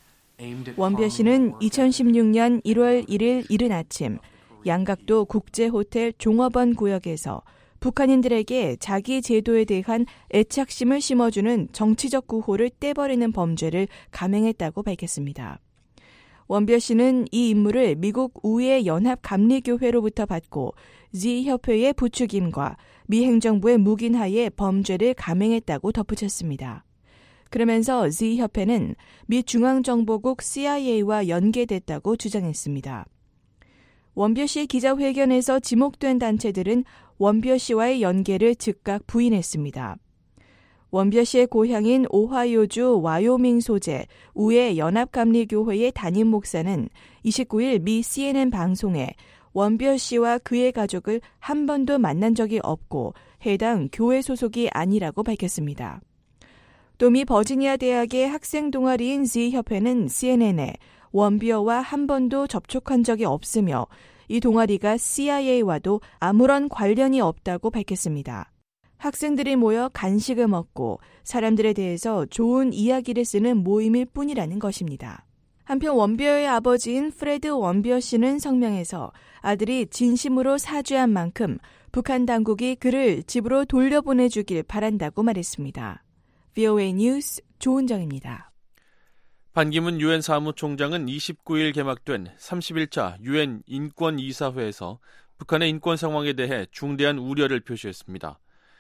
원비어 씨는 이천십육년 일월 일일 이른 아침 양각도 국제호텔 종업원 구역에서 북한인들에게 자기 제도에 대한 애착심을 심어주는 정치적 구호를 떼버리는 범죄를 감행했다고 밝혔습니다. 원비어 씨는 이 임무를 미국 우회 연합감리교회로부터 받고 지 협회의 부추김과 미 행정부의 묵인하에 범죄를 감행했다고 덧붙였습니다. 그러면서 지 협회는 미 중앙정보국 씨아이에이와 연계됐다고 주장했습니다. 원비어 씨의 기자회견에서 지목된 단체들은 원비어 씨와의 연계를 즉각 부인했습니다. 원비어 씨의 고향인 오하이오주 와요밍 소재 우회 연합감리교회의 담임 목사는 이십구일 미 씨엔엔 방송에 원비어 씨와 그의 가족을 한 번도 만난 적이 없고 해당 교회 소속이 아니라고 밝혔습니다. 또 미 버지니아 대학의 학생 동아리인 지 협회는 씨엔엔에 원비어와 한 번도 접촉한 적이 없으며 이 동아리가 씨아이에이와도 아무런 관련이 없다고 밝혔습니다. 학생들이 모여 간식을 먹고 사람들에 대해서 좋은 이야기를 쓰는 모임일 뿐이라는 것입니다. 한편 원비어의 아버지인 프레드 원비어 씨는 성명에서 아들이 진심으로 사죄한 만큼 북한 당국이 그를 집으로 돌려보내주길 바란다고 말했습니다. 브이오에이 뉴스 조은정입니다. 반기문 유엔 사무총장은 이십구일 개막된 삼십일차 유엔 인권이사회에서 북한의 인권 상황에 대해 중대한 우려를 표시했습니다.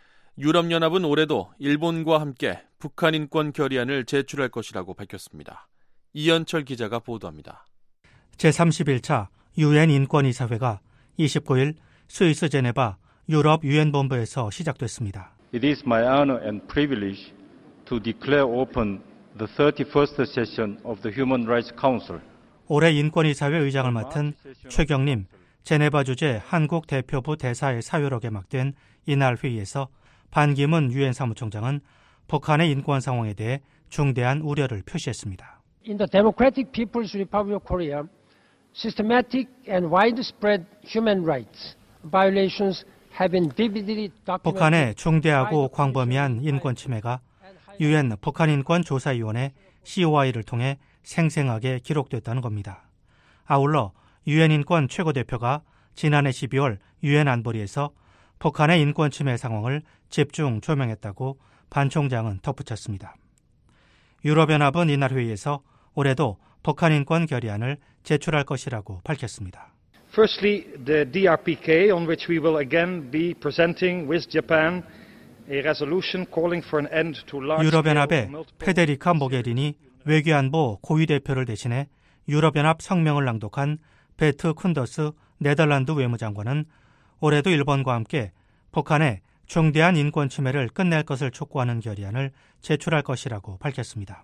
유럽연합은 올해도 일본과 함께 북한 인권 결의안을 제출할 것이라고 밝혔습니다. 이현철 기자가 보도합니다. 제삼십일차 유엔 인권이사회가 이십구일 스위스 제네바 유럽 유엔 본부에서 시작됐습니다. It is my honor and privilege to declare open the thirty-first session of the Human Rights Council. 올해 인권이사회 의장을 맡은 최경림 제네바 주재 한국 대표부 대사의 사회로 개막된 이날 회의에서 반기문 유엔 사무총장은 북한의 인권 상황에 대해 중대한 우려를 표시했습니다. In the Democratic People's Republic of Korea, systematic and widespread human rights violations have been vividly documented. 북한의 중대하고 광범위한 인권 침해가 유엔 북한인권조사위원회 씨오아이를 통해 생생하게 기록됐다는 겁니다. 아울러 유엔 인권 최고대표가 지난해 십이월 유엔 안보리에서 북한의 인권 침해 상황을 집중 조명했다고 반 총장은 덧붙였습니다. 유럽연합은 이날 회의에서 올해도 북한 인권 결의안을 제출할 것이라고 밝혔습니다. Firstly, the 디알피케이 on which we will again be presenting with Japan a resolution calling for an end to large 유럽연합의 페데리카 모게리니 외교안보 고위대표를 대신해 유럽연합 성명을 낭독한 베트 쿤더스 네덜란드 외무장관은 올해도 일본과 함께 북한의 중대한 인권 침해를 끝낼 것을 촉구하는 결의안을 제출할 것이라고 밝혔습니다.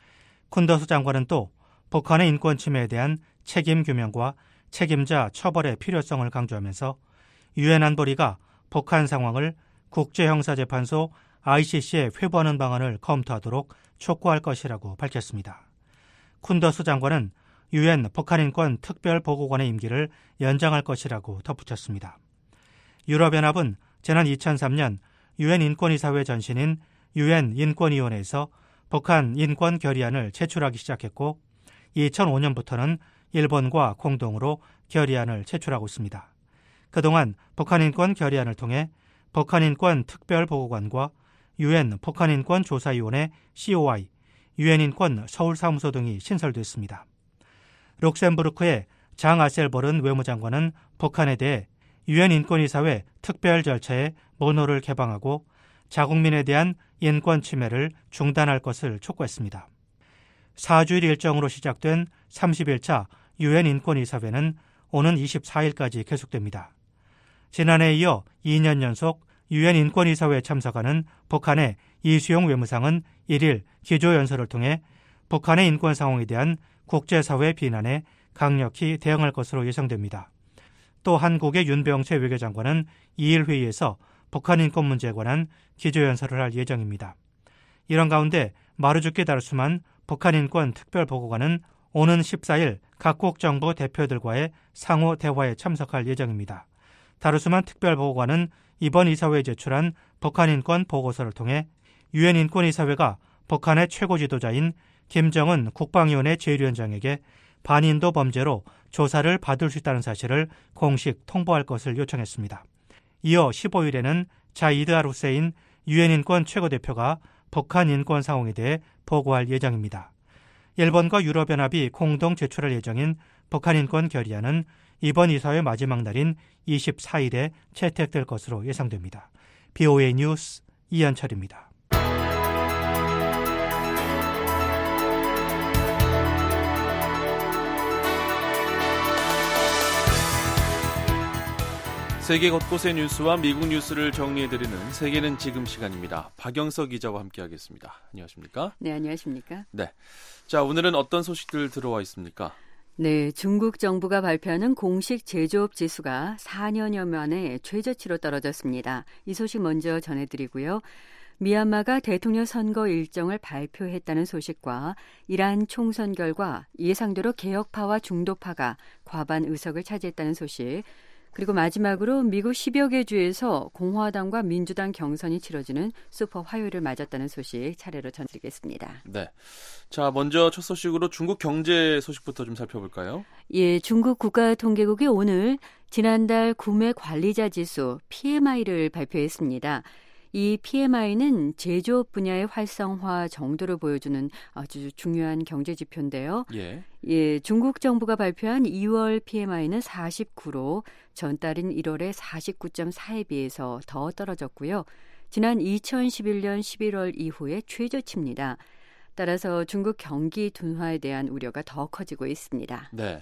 쿤더스 장관은 또 북한의 인권 침해에 대한 책임 규명과 책임자 처벌의 필요성을 강조하면서 유엔 안보리가 북한 상황을 국제형사재판소 아이씨씨에 회부하는 방안을 검토하도록 촉구할 것이라고 밝혔습니다. 쿤더스 장관은 유엔 북한인권 특별보고관의 임기를 연장할 것이라고 덧붙였습니다. 유럽연합은 지난 이천삼년 유엔 인권이사회 전신인 유엔 인권위원회에서 북한 인권 결의안을 제출하기 시작했고 이천오년부터는 일본과 공동으로 결의안을 제출하고 있습니다. 그동안 북한인권 결의안을 통해 북한인권 특별보고관과 유엔 북한인권조사위원회 씨오아이, 유엔인권 서울사무소 등이 신설됐습니다. 룩셈부르크의 장 아셀버른 외무장관은 북한에 대해 유엔 인권이사회 특별 절차에 문호를 개방하고 자국민에 대한 인권 침해를 중단할 것을 촉구했습니다. 사 주일 일정으로 시작된 삼십일 차 유엔 인권이사회는 오는 이십사 일까지 계속됩니다. 지난해에 이어 이 년 연속 유엔 인권이사회에 참석하는 북한의 이수용 외무상은 일 일 기조연설을 통해 북한의 인권 상황에 대한 국제사회 비난에 강력히 대응할 것으로 예상됩니다. 또 한국의 윤병채 외교장관은 이 일 회의에서 북한 인권 문제에 관한 기조연설을 할 예정입니다. 이런 가운데 마르주키 다르수만 북한 인권 특별보고관은 오는 십사 일 각국 정부 대표들과의 상호 대화에 참석할 예정입니다. 다르수만 특별보고관은 이번 이사회에 제출한 북한 인권 보고서를 통해 유엔 인권이사회가 북한의 최고 지도자인 김정은 국방위원회 제일위원장에게 반인도 범죄로 조사를 받을 수 있다는 사실을 공식 통보할 것을 요청했습니다. 이어 십오 일에는 자이드 알 후세인 유엔 인권 최고대표가 북한 인권 상황에 대해 보고할 예정입니다. 일본과 유럽연합이 공동 제출할 예정인 북한 인권 결의안은 이번 이사회 마지막 날인 이십사 일에 채택될 것으로 예상됩니다. 비오에이 뉴스 이현철입니다. 세계 곳곳의 뉴스와 미국 뉴스를 정리해드리는 세계는 지금 시간입니다. 박영석 기자와 함께하겠습니다. 안녕하십니까? 네, 안녕하십니까? 네. 자, 오늘은 어떤 소식들 들어와 있습니까? 네, 중국 정부가 발표하는 공식 제조업 지수가 사 년여 만에 최저치로 떨어졌습니다. 이 소식 먼저 전해드리고요. 미얀마가 대통령 선거 일정을 발표했다는 소식과 이란 총선 결과 예상대로 개혁파와 중도파가 과반 의석을 차지했다는 소식, 그리고 마지막으로 미국 십여 개 주에서 공화당과 민주당 경선이 치러지는 슈퍼 화요일을 맞았다는 소식 차례로 전해드리겠습니다. 네. 자, 먼저 첫 소식으로 중국 경제 소식부터 좀 살펴볼까요? 예, 중국 국가통계국이 오늘 지난달 구매 관리자 지수 피엠아이를 발표했습니다. 이 피엠아이는 제조업 분야의 활성화 정도를 보여주는 아주 중요한 경제 지표인데요. 예. 예, 중국 정부가 발표한 이월 피엠아이는 사십구로 전달인 일월에 사십구 점 사에 비해서 더 떨어졌고요. 지난 이천십일 년 십일월 이후에 최저치입니다. 따라서 중국 경기 둔화에 대한 우려가 더 커지고 있습니다. 네.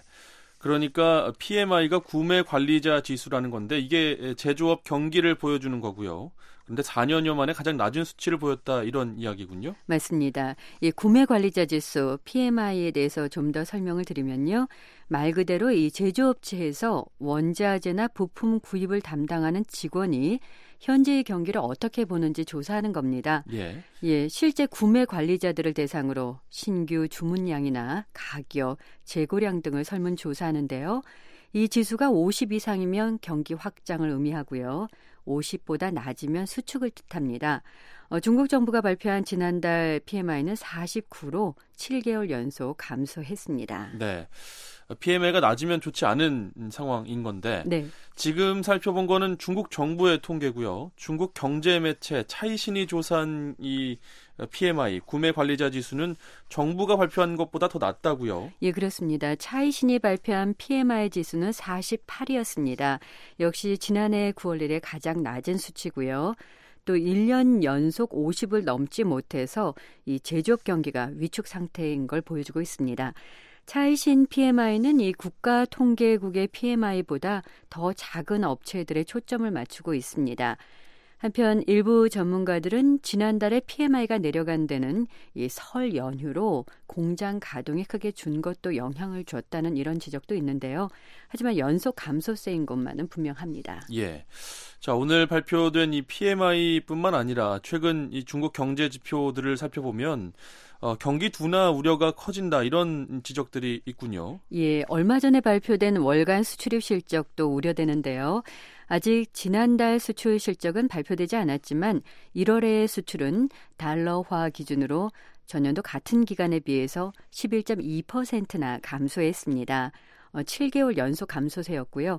그러니까 피엠아이가 구매 관리자 지수라는 건데 이게 제조업 경기를 보여주는 거고요. 그런데 사 년여 만에 가장 낮은 수치를 보였다, 이런 이야기군요. 맞습니다. 이 구매 관리자 지수 피엠아이에 대해서 좀 더 설명을 드리면요. 말 그대로 이 제조업체에서 원자재나 부품 구입을 담당하는 직원이 현재의 경기를 어떻게 보는지 조사하는 겁니다. 예. 예, 실제 구매 관리자들을 대상으로 신규 주문량이나 가격, 재고량 등을 설문 조사하는데요. 이 지수가 오십 이상이면 경기 확장을 의미하고요. 오십보다 낮으면 수축을 뜻합니다. 어, 중국 정부가 발표한 지난달 피엠아이는 사십구로 칠 개월 연속 감소했습니다. 네. 피엠아이가 낮으면 좋지 않은 상황인 건데 네. 지금 살펴본 거는 중국 정부의 통계고요. 중국 경제 매체 차이신이 조사한 이 피엠아이 구매 관리자 지수는 정부가 발표한 것보다 더 낮다고요. 예, 그렇습니다. 차이신이 발표한 피엠아이 지수는 사십팔이었습니다. 역시 지난해 구월 일에 가장 낮은 수치고요. 또 일 년 연속 오십을 넘지 못해서 이 제조업 경기가 위축 상태인 걸 보여주고 있습니다. 차이신 피엠아이는 이 국가통계국의 피엠아이보다 더 작은 업체들의 초점을 맞추고 있습니다. 한편 일부 전문가들은 지난달에 피엠아이가 내려간 데는 이 설 연휴로 공장 가동에 크게 준 것도 영향을 줬다는 이런 지적도 있는데요. 하지만 연속 감소세인 것만은 분명합니다. 예. 자, 오늘 발표된 이 피엠아이뿐만 아니라 최근 이 중국 경제 지표들을 살펴보면 어, 경기 둔화 우려가 커진다, 이런 지적들이 있군요. 예, 얼마 전에 발표된 월간 수출입 실적도 우려되는데요. 아직 지난달 수출 실적은 발표되지 않았지만 일월의 수출은 달러화 기준으로 전년도 같은 기간에 비해서 십일 점 이 퍼센트나 감소했습니다. 어, 칠 개월 연속 감소세였고요.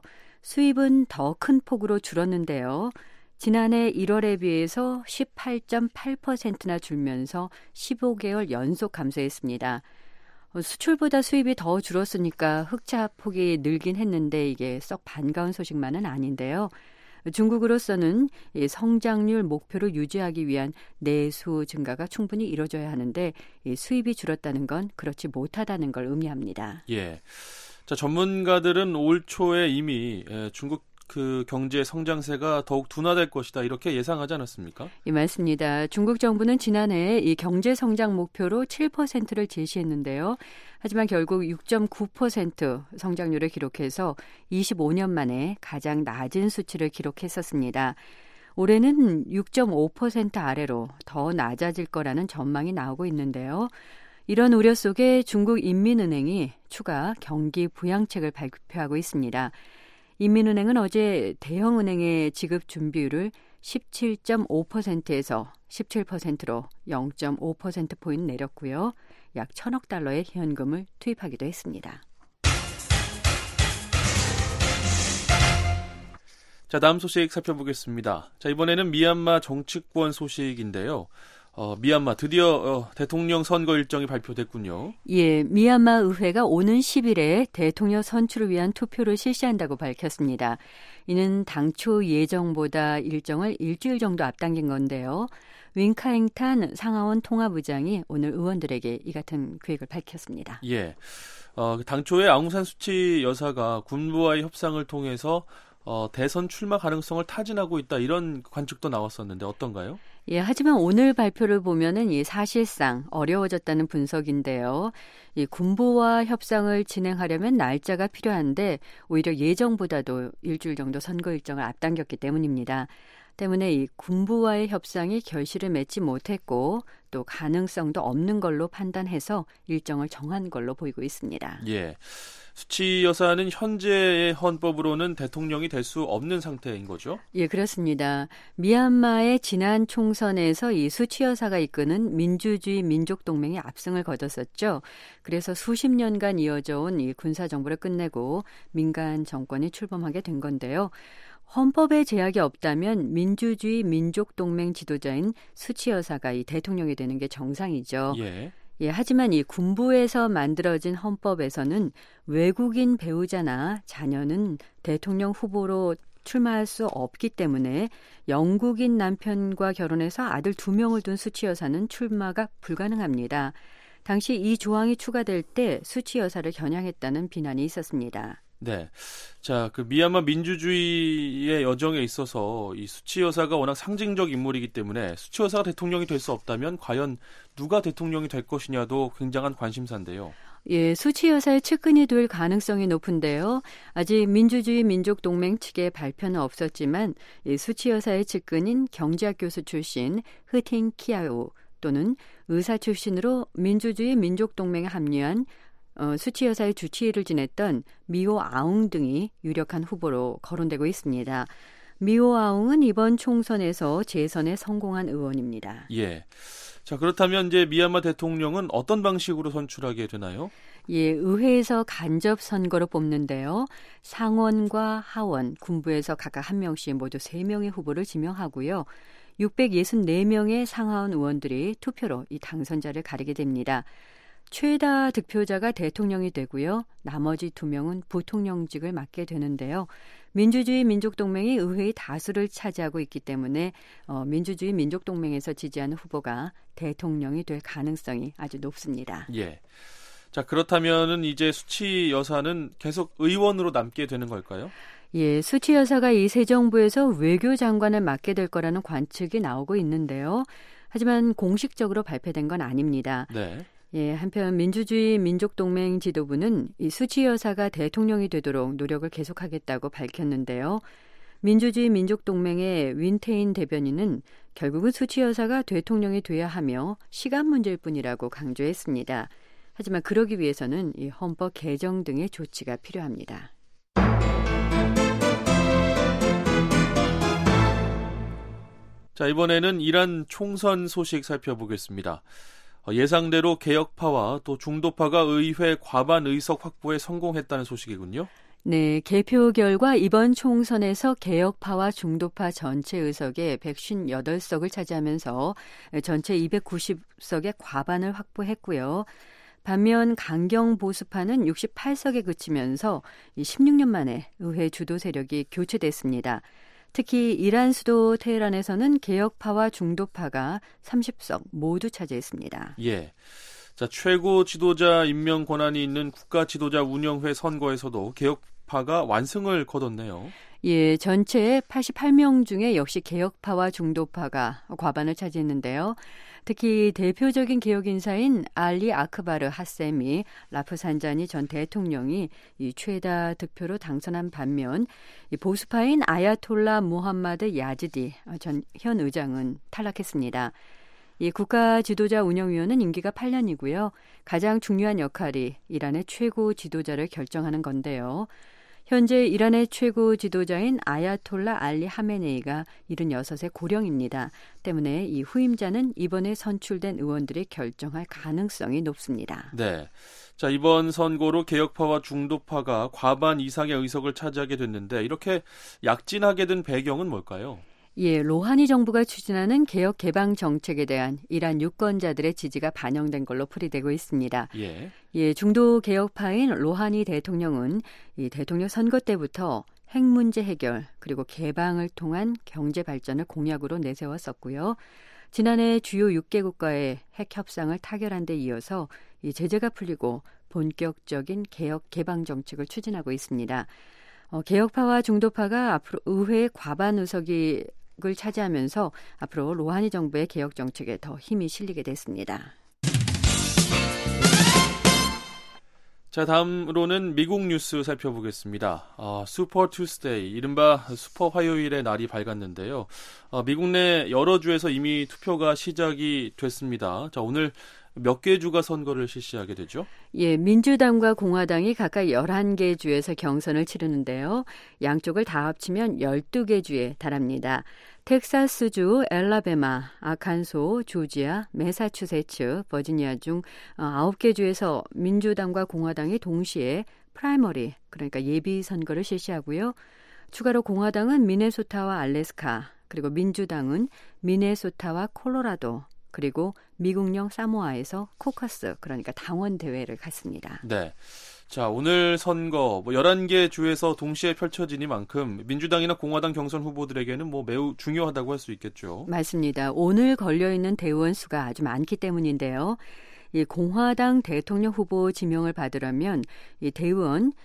수입은 더 큰 폭으로 줄었는데요. 지난해 일월에 비해서 십팔 점 팔 퍼센트나 줄면서 십오 개월 연속 감소했습니다. 수출보다 수입이 더 줄었으니까 흑자 폭이 늘긴 했는데 이게 썩 반가운 소식만은 아닌데요. 중국으로서는 이 성장률 목표를 유지하기 위한 내수 증가가 충분히 이루어져야 하는데 이 수입이 줄었다는 건 그렇지 못하다는 걸 의미합니다. 예. 자, 전문가들은 올 초에 이미 중국 그 경제 성장세가 더욱 둔화될 것이다 이렇게 예상하지 않았습니까? 예, 맞습니다. 중국 정부는 지난해 이 경제 성장 목표로 칠 퍼센트를 제시했는데요. 하지만 결국 육 점 구 퍼센트 성장률을 기록해서 이십오 년 만에 가장 낮은 수치를 기록했었습니다. 올해는 육 점 오 퍼센트 아래로 더 낮아질 거라는 전망이 나오고 있는데요. 이런 우려 속에 중국 인민은행이 추가 경기 부양책을 발표하고 있습니다. 인민은행은 어제 대형은행의 지급 준비율을 십칠 점 오 퍼센트에서 십칠 퍼센트로 영 점 오 퍼센트포인트 내렸고요. 약 천억 달러의 현금을 투입하기도 했습니다. 자, 다음 소식 살펴보겠습니다. 자, 이번에는 미얀마 정치권 소식인데요. 어, 미얀마 드디어 어, 대통령 선거 일정이 발표됐군요. 예, 미얀마 의회가 오는 십 일에 대통령 선출을 위한 투표를 실시한다고 밝혔습니다. 이는 당초 예정보다 일정을 일주일 정도 앞당긴 건데요. 윈카잉탄 상하원 통합의장이 오늘 의원들에게 이 같은 계획을 밝혔습니다. 예, 어, 당초에 아웅산 수치 여사가 군부와의 협상을 통해서 어, 대선 출마 가능성을 타진하고 있다 이런 관측도 나왔었는데 어떤가요? 예, 하지만 오늘 발표를 보면은 이 사실상 어려워졌다는 분석인데요. 이 군부와 협상을 진행하려면 날짜가 필요한데 오히려 예정보다도 일주일 정도 선거 일정을 앞당겼기 때문입니다. 때문에 이 군부와의 협상이 결실을 맺지 못했고 또 가능성도 없는 걸로 판단해서 일정을 정한 걸로 보이고 있습니다. 예. 수치 여사는 현재의 헌법으로는 대통령이 될 수 없는 상태인 거죠? 예, 그렇습니다. 미얀마의 지난 총선에서 이 수치 여사가 이끄는 민주주의 민족동맹이 압승을 거뒀었죠. 그래서 수십 년간 이어져 온 이 군사정부를 끝내고 민간 정권이 출범하게 된 건데요. 헌법에 제약이 없다면 민주주의 민족동맹 지도자인 수치 여사가 이 대통령이 되는 게 정상이죠. 예. 예, 하지만 이 군부에서 만들어진 헌법에서는 외국인 배우자나 자녀는 대통령 후보로 출마할 수 없기 때문에 영국인 남편과 결혼해서 아들 두 명을 둔 수치 여사는 출마가 불가능합니다. 당시 이 조항이 추가될 때 수치 여사를 겨냥했다는 비난이 있었습니다. 네. 자, 그 미얀마 민주주의의 여정에 있어서 이 수치 여사가 워낙 상징적 인물이기 때문에 수치 여사가 대통령이 될 수 없다면 과연 누가 대통령이 될 것이냐도 굉장한 관심사인데요. 예, 수치 여사의 측근이 될 가능성이 높은데요. 아직 민주주의 민족동맹 측의 발표는 없었지만 이 수치 여사의 측근인 경제학 교수 출신 흐팅 키아오 또는 의사 출신으로 민주주의 민족동맹에 합류한 어, 수치 여사의 주치의를 지냈던 미오 아웅 등이 유력한 후보로 거론되고 있습니다. 미오 아웅은 이번 총선에서 재선에 성공한 의원입니다. 예. 자, 그렇다면 이제 미얀마 대통령은 어떤 방식으로 선출하게 되나요? 예, 의회에서 간접 선거로 뽑는데요. 상원과 하원, 군부에서 각각 한 명씩 모두 세 명의 후보를 지명하고요. 육백육십사 명의 상하원 의원들이 투표로 이 당선자를 가리게 됩니다. 최다 득표자가 대통령이 되고요. 나머지 두 명은 부통령직을 맡게 되는데요. 민주주의 민족동맹이 의회의 다수를 차지하고 있기 때문에 어, 민주주의 민족동맹에서 지지하는 후보가 대통령이 될 가능성이 아주 높습니다. 예. 자, 그렇다면은 이제 수치 여사는 계속 의원으로 남게 되는 걸까요? 예, 수치 여사가 이 새 정부에서 외교장관을 맡게 될 거라는 관측이 나오고 있는데요. 하지만 공식적으로 발표된 건 아닙니다. 네. 예, 한편 민주주의 민족동맹 지도부는 이 수치 여사가 대통령이 되도록 노력을 계속하겠다고 밝혔는데요. 민주주의 민족동맹의 윈테인 대변인은 결국은 수치 여사가 대통령이 돼야 하며 시간 문제일 뿐이라고 강조했습니다. 하지만 그러기 위해서는 이 헌법 개정 등의 조치가 필요합니다. 자, 이번에는 이란 총선 소식 살펴보겠습니다. 예상대로 개혁파와 또 중도파가 의회 과반 의석 확보에 성공했다는 소식이군요. 네, 개표 결과 이번 총선에서 개혁파와 중도파 전체 의석의 백오십팔 석을 차지하면서 전체 이백구십 석의 과반을 확보했고요. 반면 강경 보수파는 육십팔 석에 그치면서 십육 년 만에 의회 주도 세력이 교체됐습니다. 특히 이란 수도 테헤란에서는 개혁파와 중도파가 삼십 석 모두 차지했습니다. 예. 자, 최고 지도자 임명 권한이 있는 국가 지도자 운영회 선거에서도 개혁파가 완승을 거뒀네요. 예, 전체 팔십팔 명 중에 역시 개혁파와 중도파가 과반을 차지했는데요. 특히 대표적인 개혁 인사인 알리 아크바르 하셈이 라프산자니 전 대통령이 이 최다 득표로 당선한 반면 이 보수파인 아야톨라 무함마드 야지디 전 현 의장은 탈락했습니다. 이 국가 지도자 운영위원은 임기가 팔 년이고요. 가장 중요한 역할이 이란의 최고 지도자를 결정하는 건데요. 현재 이란의 최고 지도자인 아야톨라 알리 하메네이가 칠십육의 고령입니다. 때문에 이 후임자는 이번에 선출된 의원들이 결정할 가능성이 높습니다. 네. 자, 이번 선거로 개혁파와 중도파가 과반 이상의 의석을 차지하게 됐는데 이렇게 약진하게 된 배경은 뭘까요? 예, 로하니 정부가 추진하는 개혁 개방 정책에 대한 이란 유권자들의 지지가 반영된 걸로 풀이되고 있습니다. 예. 예, 중도 개혁파인 로하니 대통령은 이 대통령 선거 때부터 핵 문제 해결 그리고 개방을 통한 경제 발전을 공약으로 내세웠었고요. 지난해 주요 육 개국과의 핵 협상을 타결한 데 이어서 이 제재가 풀리고 본격적인 개혁 개방 정책을 추진하고 있습니다. 어, 개혁파와 중도파가 앞으로 의회 과반 의석이 을 차지하면서 앞으로 로하니 정부의 개혁 정책에 더 힘이 실리게 됐습니다. 자, 다음으로는 미국 뉴스 살펴보겠습니다. 어, 슈퍼 투스데이, 이른바 슈퍼 화요일의 날이 밝았는데요. 어, 미국 내 여러 주에서 이미 투표가 시작이 됐습니다. 자, 오늘 몇 개 주가 선거를 실시하게 되죠? 예, 민주당과 공화당이 각각 열한 개 주에서 경선을 치르는데요. 양쪽을 다 합치면 열두 개 주에 달합니다. 텍사스주, 엘라베마, 아칸소, 조지아, 매사추세츠, 버지니아 중 아홉 개 주에서 민주당과 공화당이 동시에 프라이머리, 그러니까 예비 선거를 실시하고요. 추가로 공화당은 미네소타와 알래스카, 그리고 민주당은 미네소타와 콜로라도, 그리고 미국령 사모아에서 코커스, 그러니까 당원 대회를 갖습니다. 네. 자, 오늘 선거 뭐 열한 개 주에서 동시에 펼쳐지니만큼 민주당이나 공화당 경선 후보들에게는 뭐 매우 중요하다고 할 수 있겠죠. 맞습니다. 오늘 걸려있는 대의원 수가 아주 많기 때문인데요. 이 공화당 대통령 후보 지명을 받으려면 이 대의원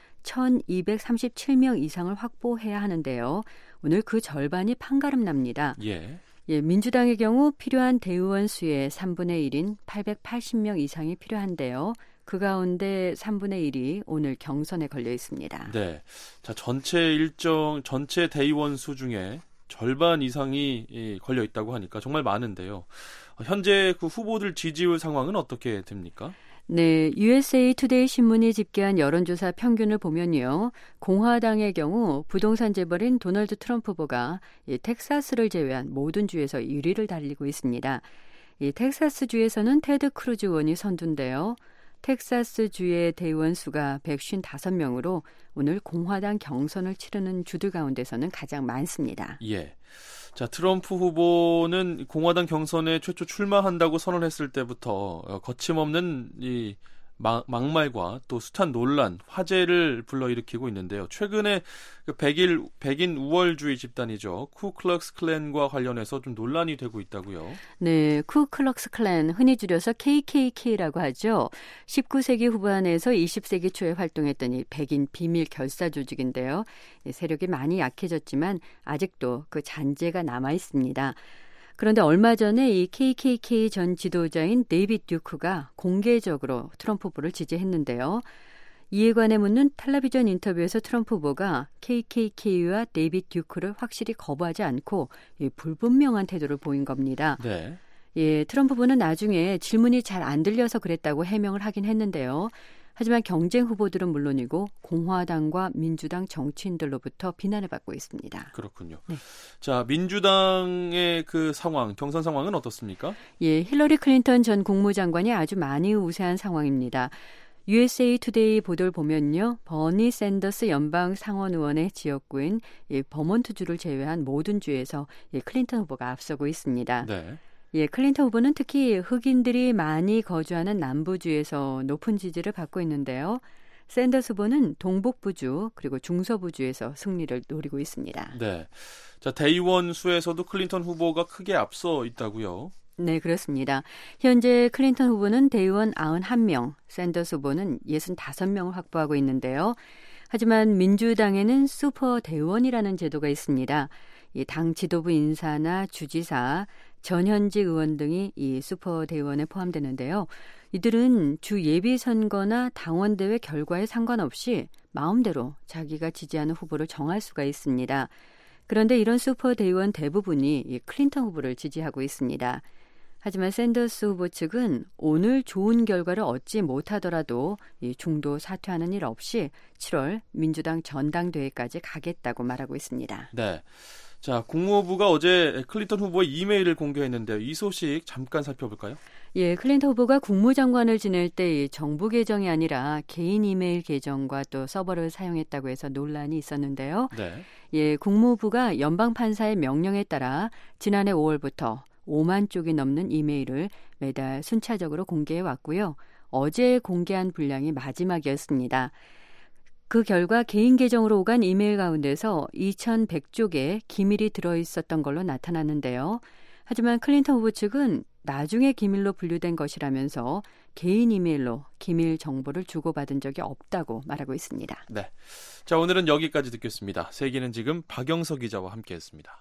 천이백삼십칠 명 이상을 확보해야 하는데요. 오늘 그 절반이 판가름 납니다. 예. 예, 민주당의 경우 필요한 대의원 수의 삼분의 일인 팔백팔십 명 이상이 필요한데요. 그 가운데 삼분의 일이 오늘 경선에 걸려 있습니다. 네. 자, 전체 일정, 전체 대의원 수 중에 절반 이상이 걸려 있다고 하니까 정말 많은데요. 현재 그 후보들 지지율 상황은 어떻게 됩니까? 네, 유에스에이 투데이 신문이 집계한 여론조사 평균을 보면요. 공화당의 경우 부동산 재벌인 도널드 트럼프 후보가 이 텍사스를 제외한 모든 주에서 일 위를 달리고 있습니다. 이 텍사스주에서는 테드 크루즈 의원이 선두인데요. 텍사스주의 대의원 수가 백오십오 명으로 오늘 공화당 경선을 치르는 주들 가운데서는 가장 많습니다. 예. 자, 트럼프 후보는 공화당 경선에 최초 출마한다고 선언했을 때부터 거침없는 이 막말과 또 숱한 논란, 화제를 불러일으키고 있는데요. 최근에 그 백일, 백인 우월주의 집단이죠. 쿠클럭스 클랜과 관련해서 좀 논란이 되고 있다고요. 네, 쿠클럭스 클랜, 흔히 줄여서 케이케이케이라고 하죠. 십구 세기 후반에서 이십 세기 초에 활동했던 이 백인 비밀 결사 조직인데요. 세력이 많이 약해졌지만 아직도 그 잔재가 남아 있습니다. 그런데 얼마 전에 이 케이케이케이 전 지도자인 데이빗 듀크가 공개적으로 트럼프 후보를 지지했는데요. 이에 관해 묻는 텔레비전 인터뷰에서 트럼프 후보가 케이케이케이와 데이빗 듀크를 확실히 거부하지 않고 이 불분명한 태도를 보인 겁니다. 네. 예, 트럼프 후보는 나중에 질문이 잘 안 들려서 그랬다고 해명을 하긴 했는데요. 하지만 경쟁 후보들은 물론이고 공화당과 민주당 정치인들로부터 비난을 받고 있습니다. 그렇군요. 네. 자, 민주당의 그 상황, 경선 상황은 어떻습니까? 예, 힐러리 클린턴 전 국무장관이 아주 많이 우세한 상황입니다. 유에스에이 투데이 보도를 보면요. 버니 샌더스 연방 상원 의원의 지역구인 이 버몬트주를 제외한 모든 주에서 이 클린턴 후보가 앞서고 있습니다. 네. 예, 클린턴 후보는 특히 흑인들이 많이 거주하는 남부주에서 높은 지지를 받고 있는데요. 샌더스 후보는 동북부주 그리고 중서부주에서 승리를 노리고 있습니다. 네, 자 대의원 수에서도 클린턴 후보가 크게 앞서 있다고요? 네, 그렇습니다. 현재 클린턴 후보는 대의원 구십일 명, 샌더스 후보는 육십오 명을 확보하고 있는데요. 하지만 민주당에는 슈퍼 대의원이라는 제도가 있습니다. 이 당 지도부 인사나 주지사, 전현직 의원 등이 이 슈퍼 대의원에 포함되는데요. 이들은 주 예비선거나 당원대회 결과에 상관없이 마음대로 자기가 지지하는 후보를 정할 수가 있습니다. 그런데 이런 슈퍼 대의원 대부분이 이 클린턴 후보를 지지하고 있습니다. 하지만 샌더스 후보 측은 오늘 좋은 결과를 얻지 못하더라도 이 중도 사퇴하는 일 없이 칠월 민주당 전당대회까지 가겠다고 말하고 있습니다. 네. 자, 국무부가 어제 클린턴 후보의 이메일을 공개했는데요. 이 소식 잠깐 살펴볼까요? 예, 클린턴 후보가 국무장관을 지낼 때 정부 계정이 아니라 개인 이메일 계정과 또 서버를 사용했다고 해서 논란이 있었는데요. 네. 예, 국무부가 연방판사의 명령에 따라 지난해 오월부터 오만 쪽이 넘는 이메일을 매달 순차적으로 공개해 왔고요. 어제 공개한 분량이 마지막이었습니다. 그 결과 개인 계정으로 오간 이메일 가운데서 이천백 쪽에 기밀이 들어있었던 걸로 나타났는데요. 하지만 클린턴 후보 측은 나중에 기밀로 분류된 것이라면서 개인 이메일로 기밀 정보를 주고받은 적이 없다고 말하고 있습니다. 네, 자 오늘은 여기까지 듣겠습니다. 세계는 지금 박영석 기자와 함께했습니다.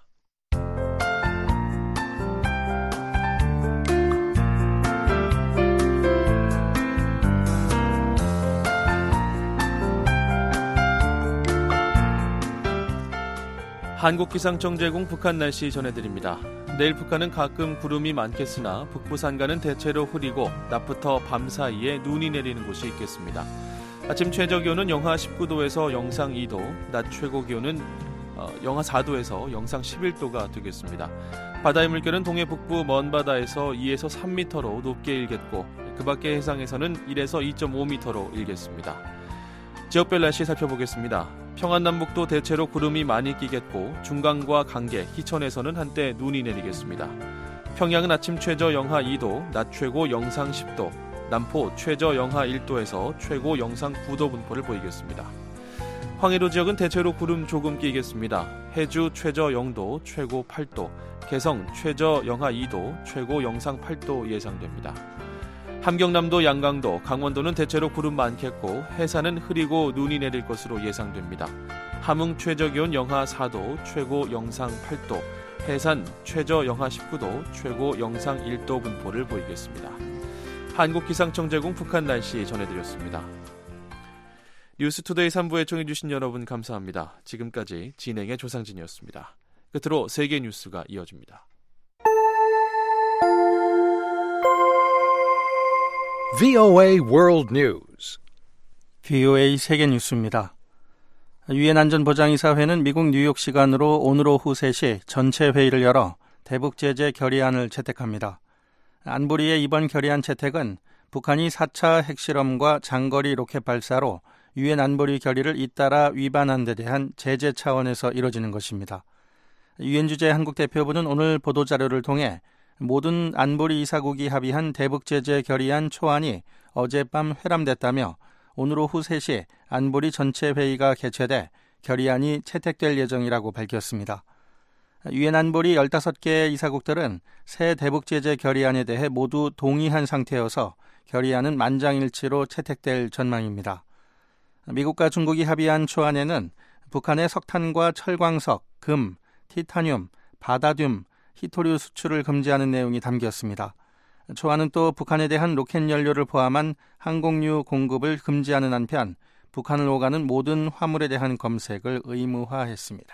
한국기상청 제공 북한 날씨 전해드립니다. 내일 북한은 가끔 구름이 많겠으나 북부 산간은 대체로 흐리고 낮부터 밤 사이에 눈이 내리는 곳이 있겠습니다. 아침 최저기온은 영하 십구 도에서 영상 이 도, 낮 최고기온은 어, 영하 사 도에서 영상 십일 도가 되겠습니다. 바다의 물결은 동해 북부 먼 바다에서 이에서 삼 미터로 높게 일겠고 그 밖의 해상에서는 일에서 이 점 오 미터로 일겠습니다. 지역별 날씨 살펴보겠습니다. 평안남북도 대체로 구름이 많이 끼겠고 중강과 강계, 희천에서는 한때 눈이 내리겠습니다. 평양은 아침 최저 영하 이 도, 낮 최고 영상 십 도, 남포 최저 영하 일 도에서 최고 영상 구 도 분포를 보이겠습니다. 황해도 지역은 대체로 구름 조금 끼겠습니다. 해주 최저 영 도, 최고 팔 도, 개성 최저 영하 이 도, 최고 영상 팔 도 예상됩니다. 함경남도, 양강도, 강원도는 대체로 구름 많겠고 해산은 흐리고 눈이 내릴 것으로 예상됩니다. 함흥 최저기온 영하 사 도, 최고 영상 팔 도, 해산 최저 영하 십구 도, 최고 영상 일 도 분포를 보이겠습니다. 한국기상청 제공 북한 날씨 전해드렸습니다. 뉴스투데이 삼 부에 청해주신 여러분 감사합니다. 지금까지 진행의 조상진이었습니다. 끝으로 세계 뉴스가 이어집니다. 브이오에이 World News. 브이오에이 세계 뉴스입니다. 유엔 안전보장이사회는 미국 뉴욕 시간으로 오늘 오후 세 시 전체 회의를 열어 대북 제재 결의안을 채택합니다. 안보리의 이번 결의안 채택은 북한이 사 차 핵실험과 장거리 로켓 발사로 유엔 안보리 결의를 잇따라 위반한 데 대한 제재 차원에서 이뤄지는 것입니다. 유엔 주재 한국 대표부는 오늘 보도자료를 통해 모든 안보리 이사국이 합의한 대북 제재 결의안 초안이 어젯밤 회람됐다며 오늘 오후 세 시 안보리 전체 회의가 개최돼 결의안이 채택될 예정이라고 밝혔습니다. 유엔 안보리 열다섯 개 이사국들은 새 대북 제재 결의안에 대해 모두 동의한 상태여서 결의안은 만장일치로 채택될 전망입니다. 미국과 중국이 합의한 초안에는 북한의 석탄과 철광석, 금, 티타늄, 바다듐, 히토류 수출을 금지하는 내용이 담겼습니다. 초안은 또 북한에 대한 로켓 연료를 포함한 항공유 공급을 금지하는 한편 북한을 오가는 모든 화물에 대한 검색을 의무화했습니다.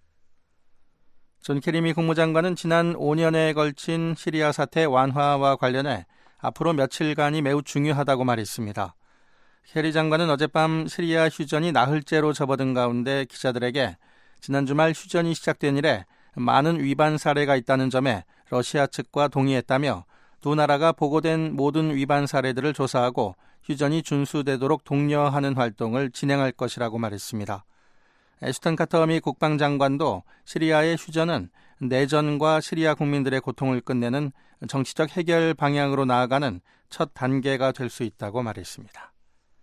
존 케리 미 국무장관은 지난 오 년에 걸친 시리아 사태 완화와 관련해 앞으로 며칠간이 매우 중요하다고 말했습니다. 케리 장관은 어젯밤 시리아 휴전이 나흘째로 접어든 가운데 기자들에게 지난 주말 휴전이 시작된 이래 많은 위반 사례가 있다는 점에 러시아 측과 동의했다며 두 나라가 보고된 모든 위반 사례들을 조사하고 휴전이 준수되도록 독려하는 활동을 진행할 것이라고 말했습니다. 애슈턴 카터 미 국방장관도 시리아의 휴전은 내전과 시리아 국민들의 고통을 끝내는 정치적 해결 방향으로 나아가는 첫 단계가 될 수 있다고 말했습니다.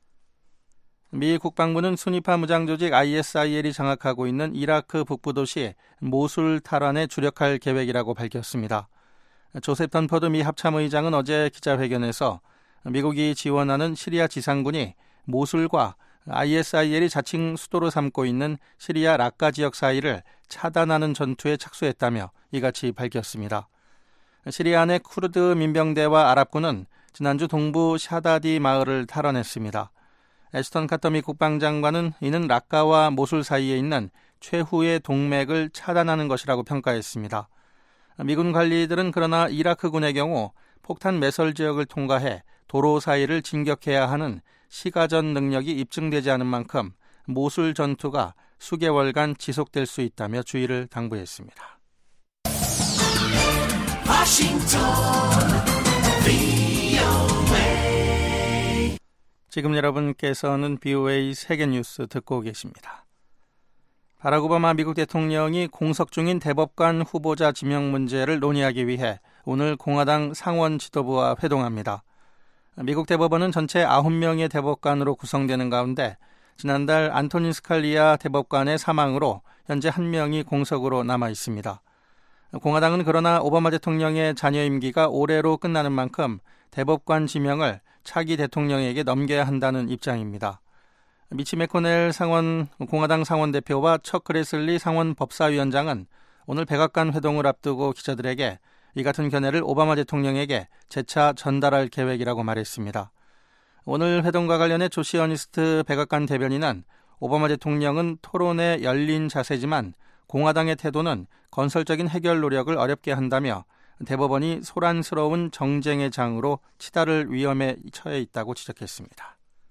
미 국방부는 순위파 무장조직 아이에스아이엘이 장악하고 있는 이라크 북부 도시 모술 탈환에 주력할 계획이라고 밝혔습니다. 조셉 던퍼드 미 합참의장은 어제 기자회견에서 미국이 지원하는 시리아 지상군이 모술과 아이에스아이엘이 자칭 수도로 삼고 있는 시리아 라카 지역 사이를 차단하는 전투에 착수했다며 이같이 밝혔습니다. 시리아 내 쿠르드 민병대와 아랍군은 지난주 동부 샤다디 마을을 탈환했습니다. 애스턴 카터 미 국방장관은 이는 라카와 모술 사이에 있는 최후의 동맥을 차단하는 것이라고 평가했습니다. 미군 관리들은 그러나 이라크군의 경우 폭탄 매설 지역을 통과해 도로 사이를 진격해야 하는 시가전 능력이 입증되지 않은 만큼 모술 전투가 수개월간 지속될 수 있다며 주의를 당부했습니다. 워싱턴 브이오에이 지금 여러분께서는 브이오에이 세계뉴스 듣고 계십니다. 바락 오바마 미국 대통령이 공석 중인 대법관 후보자 지명 문제를 논의하기 위해 오늘 공화당 상원 지도부와 회동합니다. 미국 대법원은 전체 아홉 명의 대법관으로 구성되는 가운데 지난달 안토닌 스칼리아 대법관의 사망으로 현재 한 명이 공석으로 남아 있습니다. 공화당은 그러나 오바마 대통령의 자녀 임기가 올해로 끝나는 만큼 대법관 지명을 차기 대통령에게 넘겨야 한다는 입장입니다. 미치 매코넬 상원 공화당 상원 대표와 척 그레슬리 상원 법사위원장은 오늘 백악관 회동을 앞두고 기자들에게 이 같은 견해를 오바마 대통령에게 재차 전달할 계획이라고 말했습니다. 오늘 회동과 관련해 조시 어니스트 백악관 대변인은 오바마 대통령은 토론에 열린 자세지만 공화당의 태도는 건설적인 해결 노력을 어렵게 한다며 대법원이 소란스러운 정쟁의 장으로 치달을 위험에 처해 있다고 지적했습니다.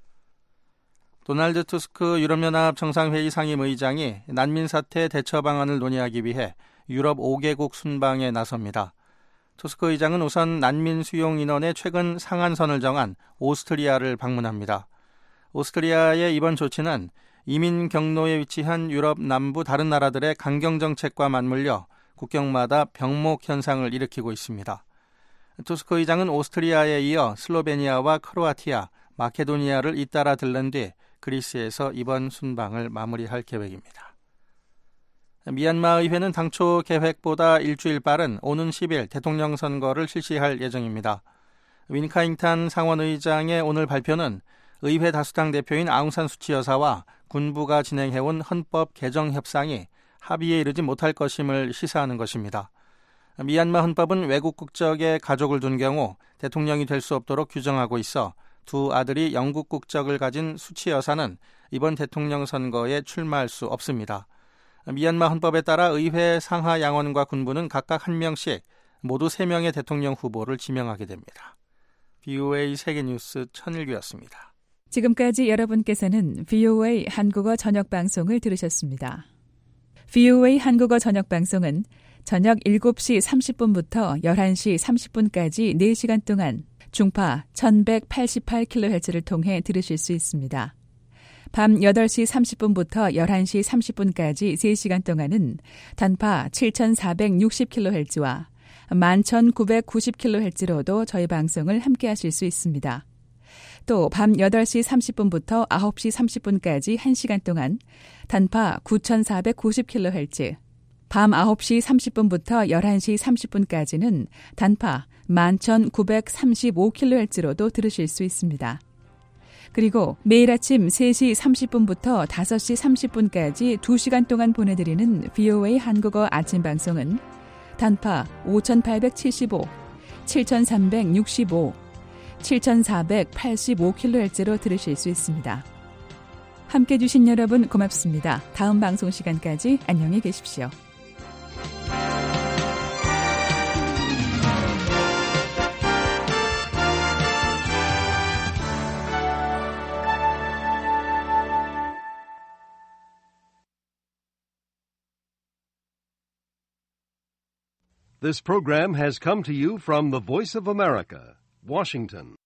도널드 투스크 유럽연합 정상회의 상임의장이 난민 사태 대처 방안을 논의하기 위해 유럽 오 개국 순방에 나섭니다. 투스크 의장은 우선 난민 수용 인원의 최근 상한선을 정한 오스트리아를 방문합니다. 오스트리아의 이번 조치는 이민 경로에 위치한 유럽 남부 다른 나라들의 강경 정책과 맞물려 국경마다 병목 현상을 일으키고 있습니다. 투스크 의장은 오스트리아에 이어 슬로베니아와 크로아티아, 마케도니아를 잇따라 들른 뒤 그리스에서 이번 순방을 마무리할 계획입니다. 미얀마 의회는 당초 계획보다 일주일 빠른 오는 십 일 대통령 선거를 실시할 예정입니다. 윈카잉탄 상원의장의 오늘 발표는 의회 다수당 대표인 아웅산 수치 여사와 군부가 진행해온 헌법 개정 협상이 합의에 이르지 못할 것임을 시사하는 것입니다. 미얀마 헌법은 외국 국적의 가족을 둔 경우 대통령이 될 수 없도록 규정하고 있어 두 아들이 영국 국적을 가진 수치 여사는 이번 대통령 선거에 출마할 수 없습니다. 미얀마 헌법에 따라 의회 상하 양원과 군부는 각각 한 명씩 모두 세 명의 대통령 후보를 지명하게 됩니다. 브이오에이 세계뉴스 천일규였습니다. 지금까지 여러분께서는 브이오에이 한국어 저녁 방송을 들으셨습니다. 브이오에이 한국어 저녁 방송은 저녁 일곱 시 삼십 분부터 열한 시 삼십 분까지 네 시간 동안 중파 천백팔십팔 킬로헤르츠를 통해 들으실 수 있습니다. 밤 여덟 시 삼십 분부터 열한 시 삼십 분까지 세 시간 동안은 단파 칠천사백육십 킬로헤르츠와 만 천구백구십 킬로헤르츠로도 저희 방송을 함께 하실 수 있습니다. 또 밤 여덟 시 삼십 분부터 아홉 시 삼십 분까지 한 시간 동안 단파 구천사백구십 킬로헤르츠, 밤 아홉 시 삼십 분부터 열한 시 삼십 분까지는 단파 만 천구백삼십오 킬로헤르츠로도 들으실 수 있습니다. 그리고 매일 아침 세 시 삼십 분부터 다섯 시 삼십 분까지 두 시간 동안 보내드리는 브이오에이 한국어 아침 방송은 단파 오천팔백칠십오, 칠천삼백육십오, 칠천사백팔십오 킬로헤르츠로 들으실 수 있습니다. 함께해 주신 여러분 고맙습니다. 다음 방송 시간까지 안녕히 계십시오. This program has come to you from the Voice of America, Washington.